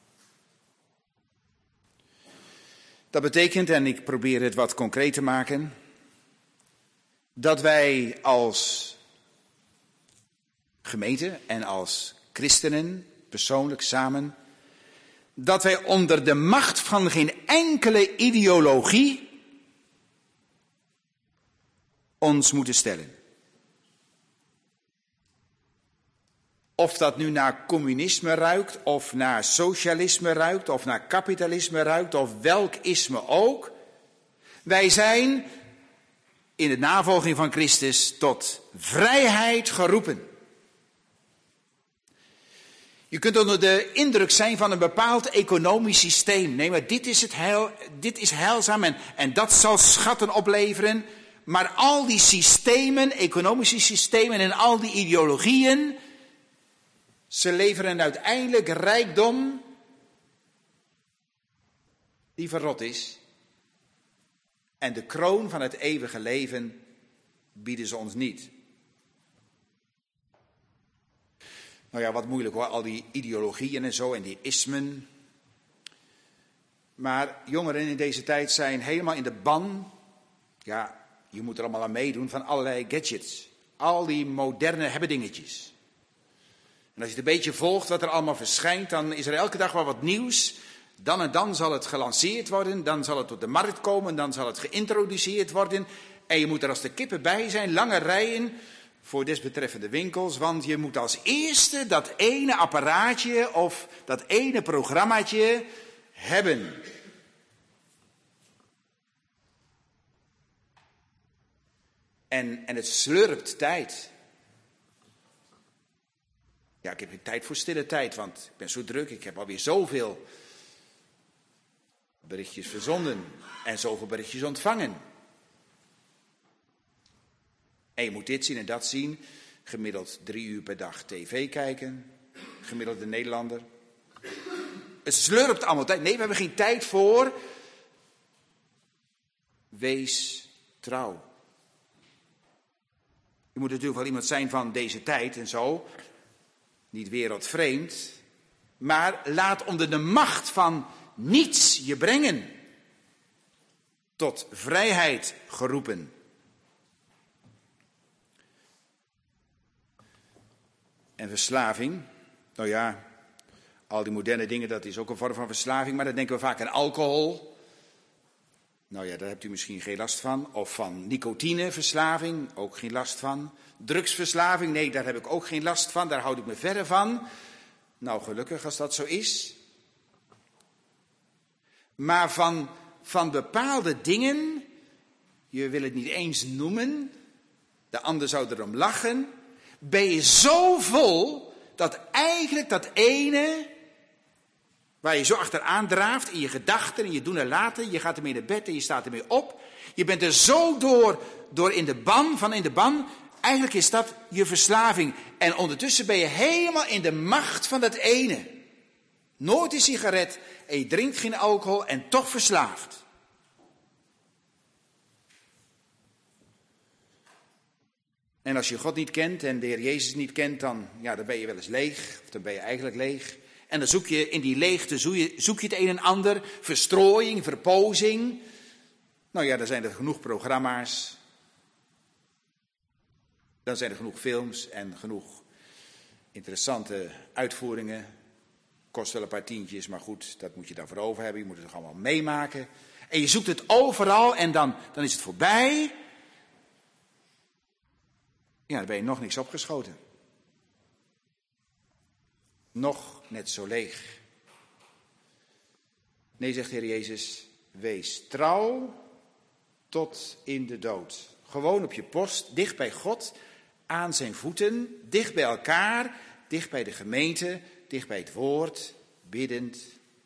Dat betekent, en ik probeer het wat concreet te maken, dat wij als gemeente en als christenen, persoonlijk samen, dat wij onder de macht van geen enkele ideologie ons moeten stellen. Of dat nu naar communisme ruikt, of naar socialisme ruikt, of naar kapitalisme ruikt, of welk isme ook. Wij zijn in de navolging van Christus tot vrijheid geroepen. Je kunt onder de indruk zijn van een bepaald economisch systeem. Nee, maar dit is heilzaam en dat zal schatten opleveren. Maar al die systemen, economische systemen en al die ideologieën, ze leveren uiteindelijk rijkdom die verrot is. En de kroon van het eeuwige leven bieden ze ons niet. Nou ja, wat moeilijk hoor, al die ideologieën en zo en die ismen. Maar jongeren in deze tijd zijn helemaal in de ban. Ja, je moet er allemaal aan meedoen van allerlei gadgets. Al die moderne hebbedingetjes. En als je het een beetje volgt wat er allemaal verschijnt, dan is er elke dag wel wat nieuws. Dan en dan zal het gelanceerd worden, dan zal het op de markt komen, dan zal het geïntroduceerd worden. En je moet er als de kippen bij zijn, lange rijen voor desbetreffende winkels. Want je moet als eerste dat ene apparaatje of dat ene programmaatje hebben. En het slurpt tijd. Ja, ik heb geen tijd voor stille tijd, want ik ben zo druk. Ik heb alweer zoveel berichtjes verzonden en zoveel berichtjes ontvangen. En je moet dit zien en dat zien. Gemiddeld 3 uur per dag tv kijken. Gemiddelde Nederlander. Het slurpt allemaal tijd. Nee, we hebben geen tijd voor. Wees trouw. Je moet natuurlijk wel iemand zijn van deze tijd en zo. Niet wereldvreemd. Maar laat onder de macht van niets je brengen. Tot vrijheid geroepen. En verslaving. Nou ja, al die moderne dingen, dat is ook een vorm van verslaving. Maar dan denken we vaak aan alcohol. Nou ja, daar hebt u misschien geen last van. Of van nicotineverslaving, ook geen last van. Drugsverslaving, nee, daar heb ik ook geen last van. Daar houd ik me verre van. Nou, gelukkig als dat zo is. Maar van bepaalde dingen, je wil het niet eens noemen, de ander zou erom lachen, ben je zo vol dat eigenlijk dat ene waar je zo achteraan draaft in je gedachten, in je doen en laten, je gaat ermee naar bed en je staat ermee op. Je bent er zo door in de ban. Eigenlijk is dat je verslaving. En ondertussen ben je helemaal in de macht van dat ene. Nooit een sigaret en je drinkt geen alcohol en toch verslaafd. En als je God niet kent en de Heer Jezus niet kent, dan ben je wel eens leeg. Of dan ben je eigenlijk leeg. En dan zoek je in die leegte zoek je het een en ander. Verstrooiing, verpozing. Nou ja, dan zijn er genoeg programma's. Dan zijn er genoeg films en genoeg interessante uitvoeringen. Kost wel een paar tientjes, maar goed, dat moet je dan voor over hebben. Je moet het toch allemaal meemaken. En je zoekt het overal en dan is het voorbij. Ja, dan ben je nog niks opgeschoten. Nog net zo leeg. Nee, zegt de Heer Jezus, wees trouw tot in de dood. Gewoon op je post, dicht bij God, aan zijn voeten, dicht bij elkaar, dicht bij de gemeente, dicht bij het woord, biddend.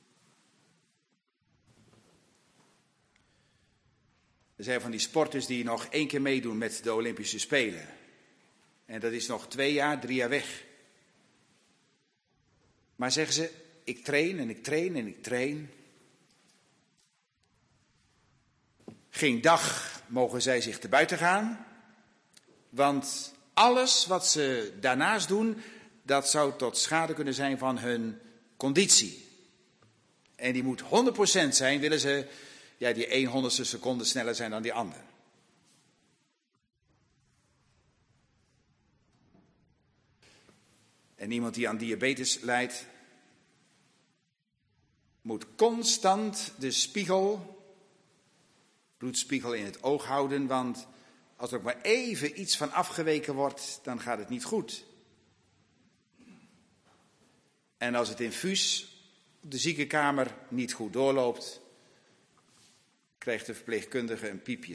Er zijn van die sporters die nog 1 keer meedoen met de Olympische Spelen. En dat is nog 2 jaar, 3 jaar weg. Maar zeggen ze, ik train en ik train en ik train. Geen dag mogen zij zich te buiten gaan. Want alles wat ze daarnaast doen, dat zou tot schade kunnen zijn van hun conditie. En die moet 100% zijn, willen ze die 1/100ste seconde sneller zijn dan die ander. En iemand die aan diabetes lijdt, moet constant de bloedspiegel in het oog houden, want als er ook maar even iets van afgeweken wordt, dan gaat het niet goed. En als het infuus op de ziekenkamer niet goed doorloopt, krijgt de verpleegkundige een piepje.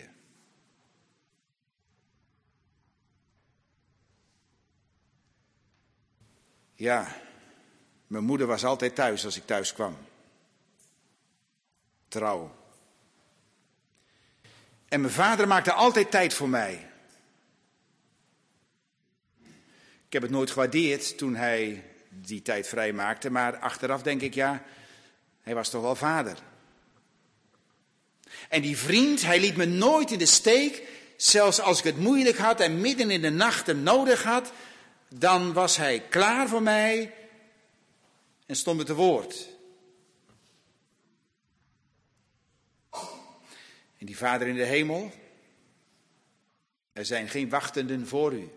Ja, Mijn moeder was altijd thuis als ik thuis kwam. Trouw. En mijn vader maakte altijd tijd voor mij. Ik heb het nooit gewaardeerd toen hij die tijd vrijmaakte, maar achteraf denk ik, ja, hij was toch wel vader. En die vriend, hij liet me nooit in de steek, zelfs als ik het moeilijk had en midden in de nacht hem nodig had, dan was hij klaar voor mij en stond me te woord. En die Vader in de hemel, er zijn geen wachtenden voor u.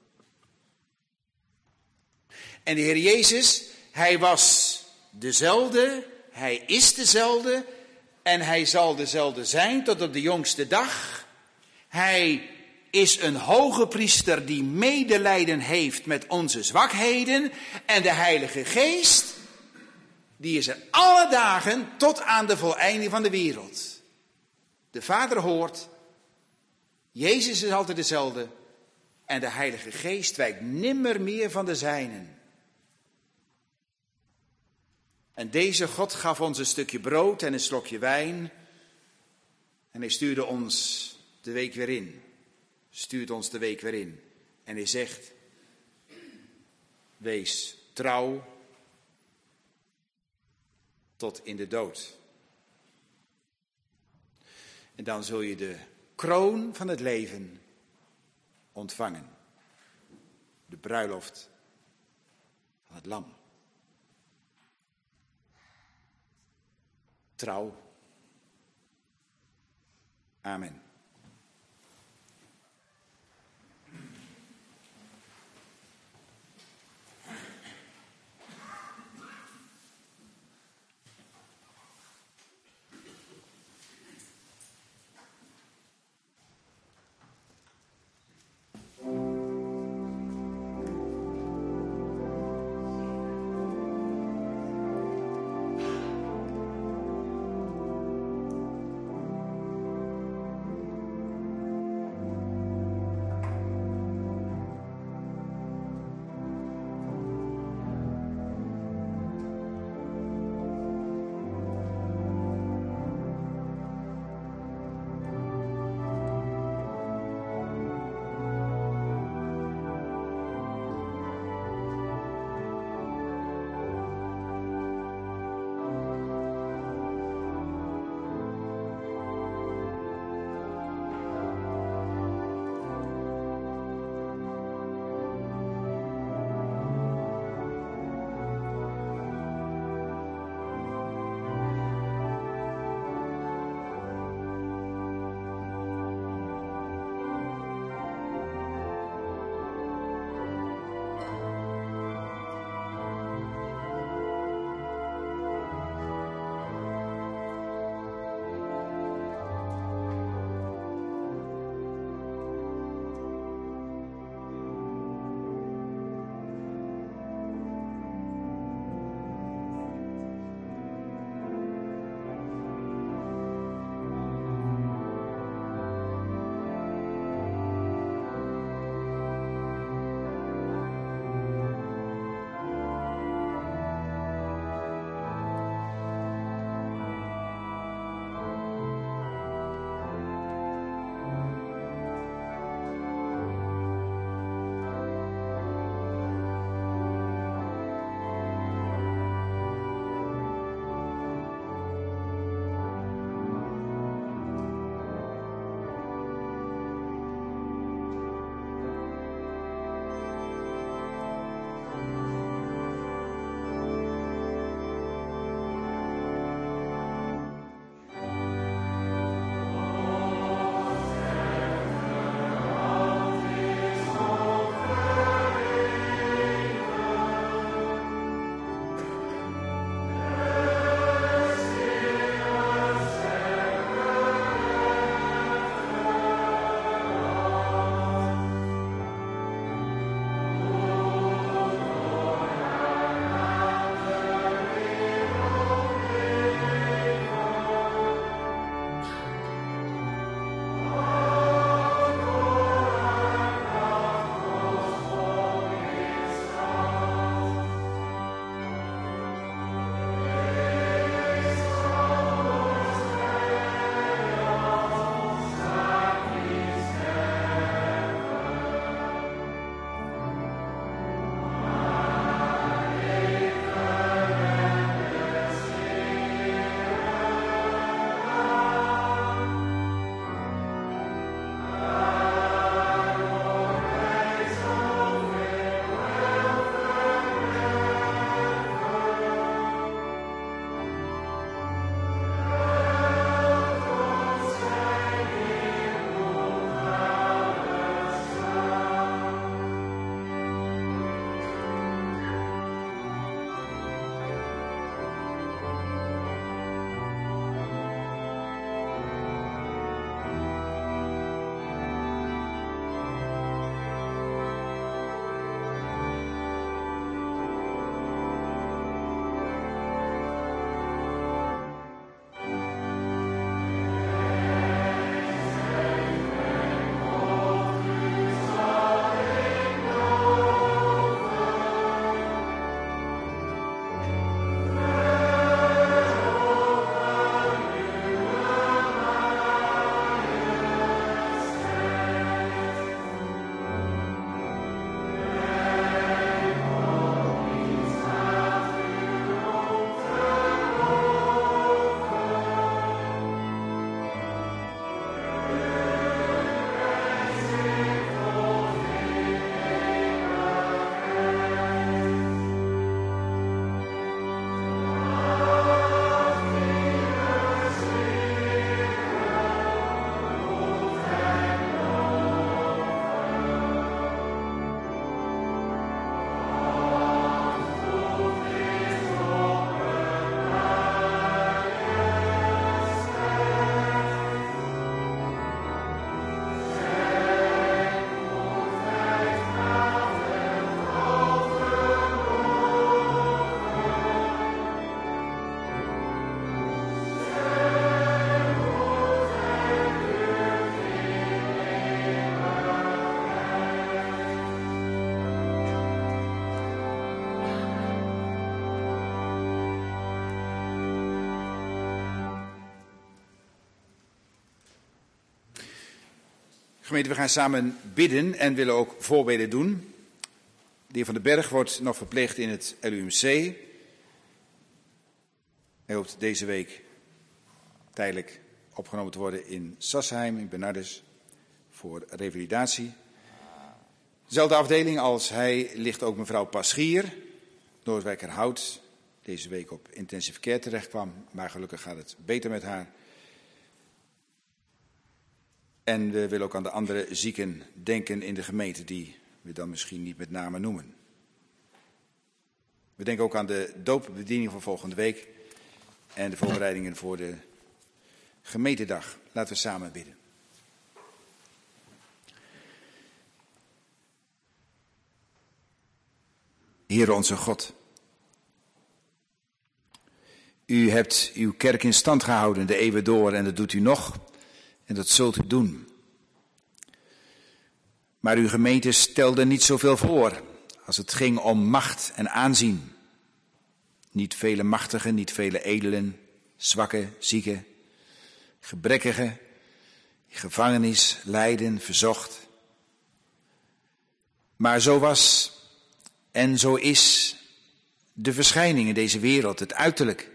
En de Heer Jezus, hij was dezelfde, hij is dezelfde en hij zal dezelfde zijn tot op de jongste dag. Hij is een hoge priester die medelijden heeft met onze zwakheden. En de Heilige Geest, die is er alle dagen tot aan de voleinding van de wereld. De Vader hoort, Jezus is altijd dezelfde en de Heilige Geest wijkt nimmer meer van de zijnen. En deze God gaf ons een stukje brood en een slokje wijn en hij stuurde ons de week weer in. Stuurt ons de week weer in. En hij zegt, wees trouw tot in de dood. En dan zul je de kroon van het leven ontvangen. De bruiloft van het lam. Trouw. Amen. Gemeente, we gaan samen bidden en willen ook voorbeden doen. De heer Van den Berg wordt nog verpleegd in het LUMC. Hij hoopt deze week tijdelijk opgenomen te worden in Sassheim, in Bernardus, voor revalidatie. Dezelfde afdeling als hij ligt ook mevrouw Paschier, Noordwijkerhout, deze week op intensive care terecht kwam, maar gelukkig gaat het beter met haar. En we willen ook aan de andere zieken denken in de gemeente, die we dan misschien niet met name noemen. We denken ook aan de doopbediening van volgende week en de voorbereidingen voor de gemeentedag. Laten we samen bidden. Heere onze God, u hebt uw kerk in stand gehouden de eeuwen door en dat doet u nog en dat zult u doen. Maar uw gemeente stelde niet zoveel voor als het ging om macht en aanzien. Niet vele machtigen, niet vele edelen, zwakken, zieken, gebrekkigen, gevangenis, lijden, verzocht. Maar zo was en zo is de verschijning in deze wereld, het uiterlijk.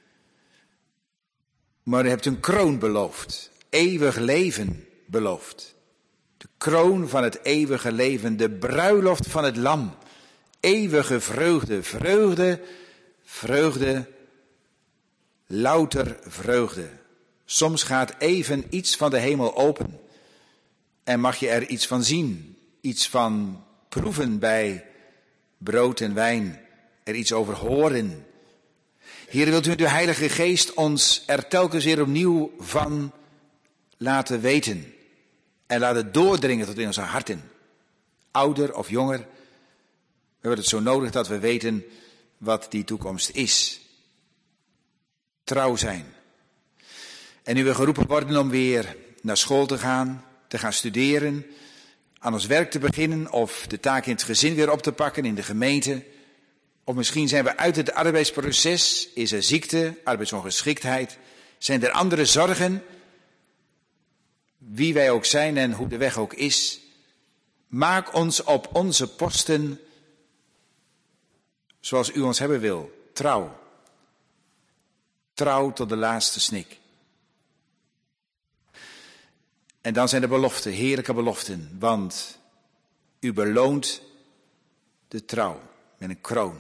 Maar u hebt een kroon beloofd, eeuwig leven beloofd. De kroon van het eeuwige leven, de bruiloft van het lam. Eeuwige vreugde, vreugde, vreugde, louter vreugde. Soms gaat even iets van de hemel open en mag je er iets van zien, iets van proeven bij brood en wijn, er iets over horen. Heer, wilt u met uw Heilige Geest ons er telkens weer opnieuw van laten weten en laten doordringen tot in onze harten. Ouder of jonger, we hebben het zo nodig dat we weten wat die toekomst is. Trouw zijn. En nu we geroepen worden om weer naar school te gaan studeren, aan ons werk te beginnen of de taak in het gezin weer op te pakken in de gemeente. Of misschien zijn we uit het arbeidsproces, is er ziekte, arbeidsongeschiktheid, zijn er andere zorgen, wie wij ook zijn en hoe de weg ook is. Maak ons op onze posten, zoals u ons hebben wil, trouw. Trouw tot de laatste snik. En dan zijn de beloften, heerlijke beloften, want u beloont de trouw met een kroon.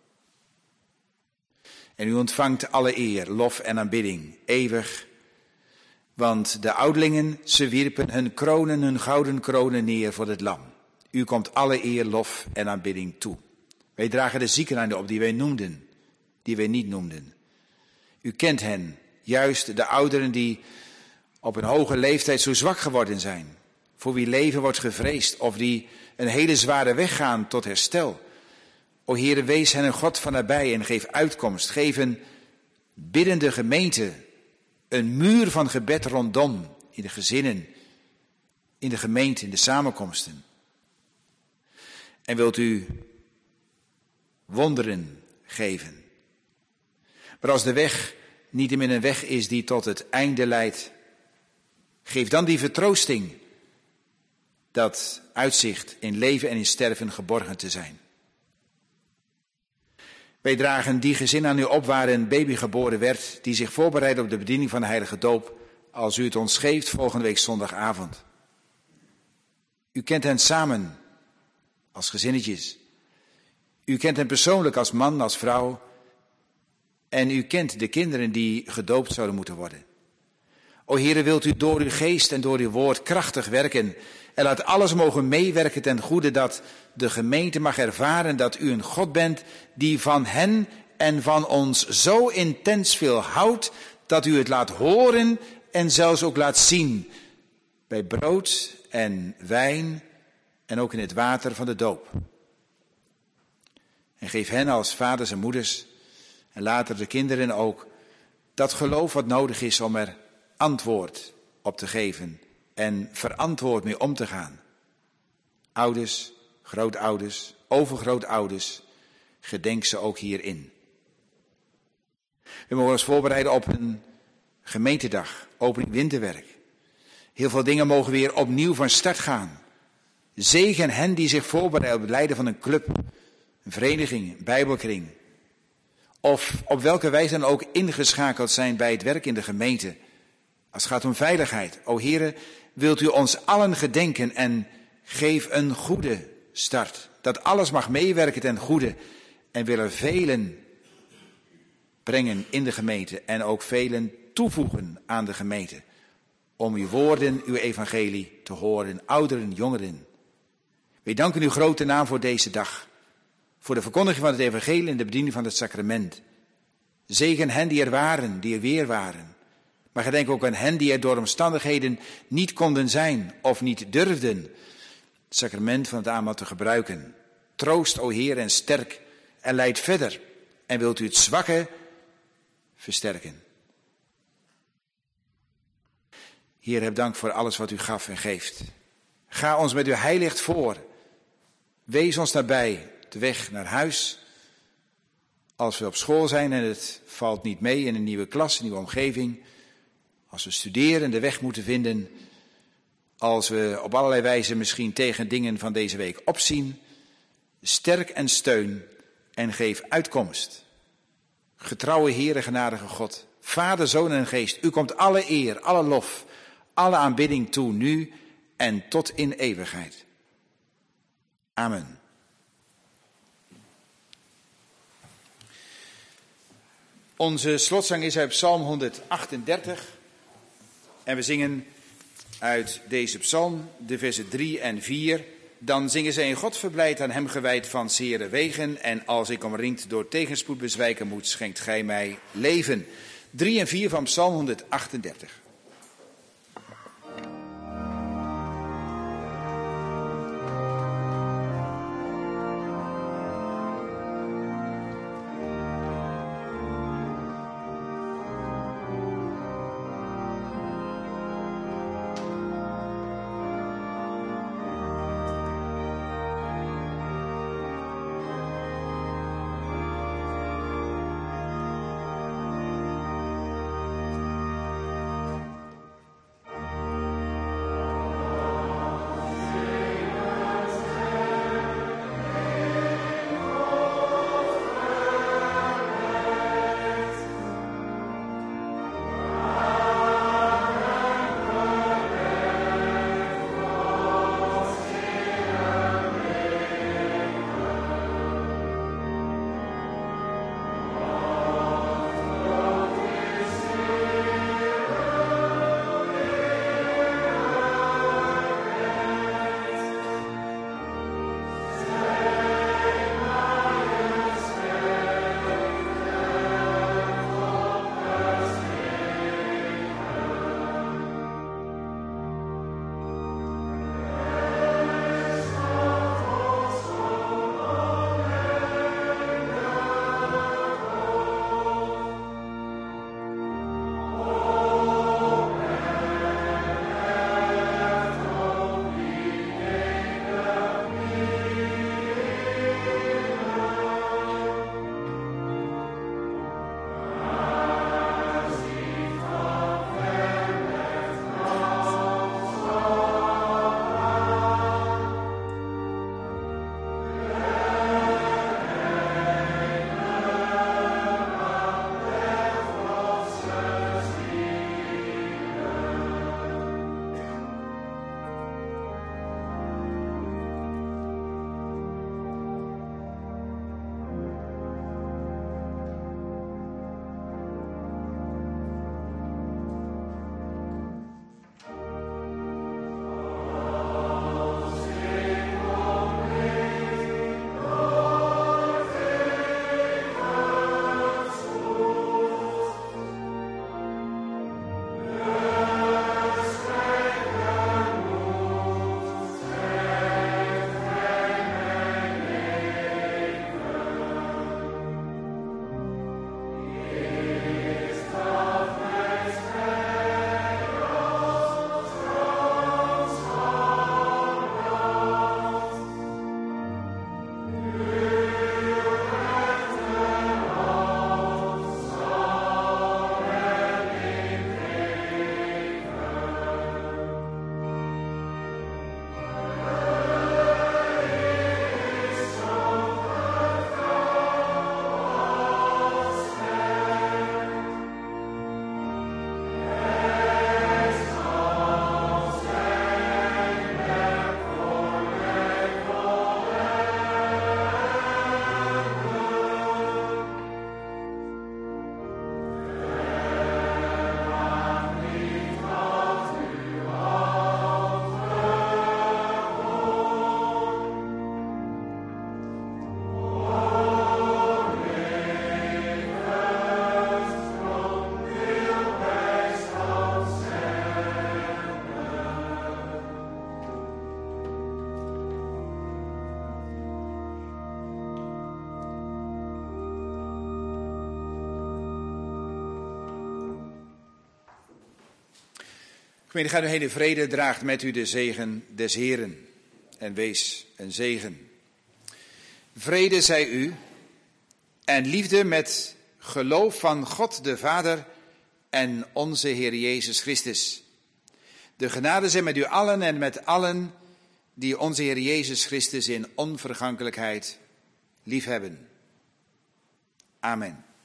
En u ontvangt alle eer, lof en aanbidding, eeuwig. Want de oudelingen, ze wierpen hun kronen, hun gouden kronen neer voor het lam. U komt alle eer, lof en aanbidding toe. Wij dragen de zieken aan op die wij noemden, die wij niet noemden. U kent hen, juist de ouderen die op een hoge leeftijd zo zwak geworden zijn. Voor wie leven wordt gevreesd of die een hele zware weg gaan tot herstel. O Heere, wees hen een God van nabij en geef uitkomst. Geef een biddende gemeente, een muur van gebed rondom, in de gezinnen, in de gemeente, in de samenkomsten. En wilt u wonderen geven. Maar als de weg niet meer een weg is die tot het einde leidt, geef dan die vertroosting, dat uitzicht in leven en in sterven geborgen te zijn. Wij dragen die gezin aan u op waar een baby geboren werd, die zich voorbereidt op de bediening van de heilige doop, als u het ons geeft volgende week zondagavond. U kent hen samen als gezinnetjes. U kent hen persoonlijk als man, als vrouw. En u kent de kinderen die gedoopt zouden moeten worden. O Heere, wilt u door uw geest en door uw woord krachtig werken en laat alles mogen meewerken ten goede dat de gemeente mag ervaren dat u een God bent die van hen en van ons zo intens veel houdt dat u het laat horen en zelfs ook laat zien bij brood en wijn en ook in het water van de doop. En geef hen als vaders en moeders en later de kinderen ook dat geloof wat nodig is om er antwoord op te geven en verantwoord mee om te gaan. Ouders, grootouders, overgrootouders, gedenk ze ook hierin. We mogen ons voorbereiden op een gemeentedag, opening winterwerk. Heel veel dingen mogen weer opnieuw van start gaan. Zegen hen die zich voorbereiden op het leiden van een club, een vereniging, een bijbelkring. Of op welke wijze dan ook ingeschakeld zijn bij het werk in de gemeente. Als het gaat om veiligheid. O Heere, wilt u ons allen gedenken en geef een goede start. Dat alles mag meewerken ten goede. En willen velen brengen in de gemeente en ook velen toevoegen aan de gemeente. Om uw woorden, uw evangelie te horen, ouderen, jongeren. Wij danken uw grote naam voor deze dag. Voor de verkondiging van het evangelie en de bediening van het sacrament. Zegen hen die er waren, die er weer waren. Maar gedenk ook aan hen die er door omstandigheden niet konden zijn of niet durfden het sacrament van het aanbod te gebruiken. Troost, o Heer, en sterk en leid verder. En wilt u het zwakke versterken. Heer, heb dank voor alles wat u gaf en geeft. Ga ons met uw heiligt voor. Wees ons nabij de weg naar huis. Als we op school zijn en het valt niet mee in een nieuwe klas, een nieuwe omgeving. Als we studeren de weg moeten vinden. Als we op allerlei wijzen misschien tegen dingen van deze week opzien. Sterk en steun en geef uitkomst. Getrouwe Heere, genadige God, Vader, Zoon en Geest, u komt alle eer, alle lof, alle aanbidding toe, nu en tot in eeuwigheid. Amen. Onze slotzang is uit Psalm 138 en we zingen uit deze psalm de versen 3 en 4. Dan zingen zij in God verblijd, aan hem gewijd van zere wegen. En als ik omringd door tegenspoed bezwijken moet, schenkt gij mij leven. 3 en 4 van Psalm 138. Gemeente, ga u heen in vrede, draagt met u de zegen des Heren en wees een zegen. Vrede zij u en liefde met geloof van God de Vader en onze Heer Jezus Christus. De genade zij met u allen en met allen die onze Heer Jezus Christus in onvergankelijkheid liefhebben. Amen.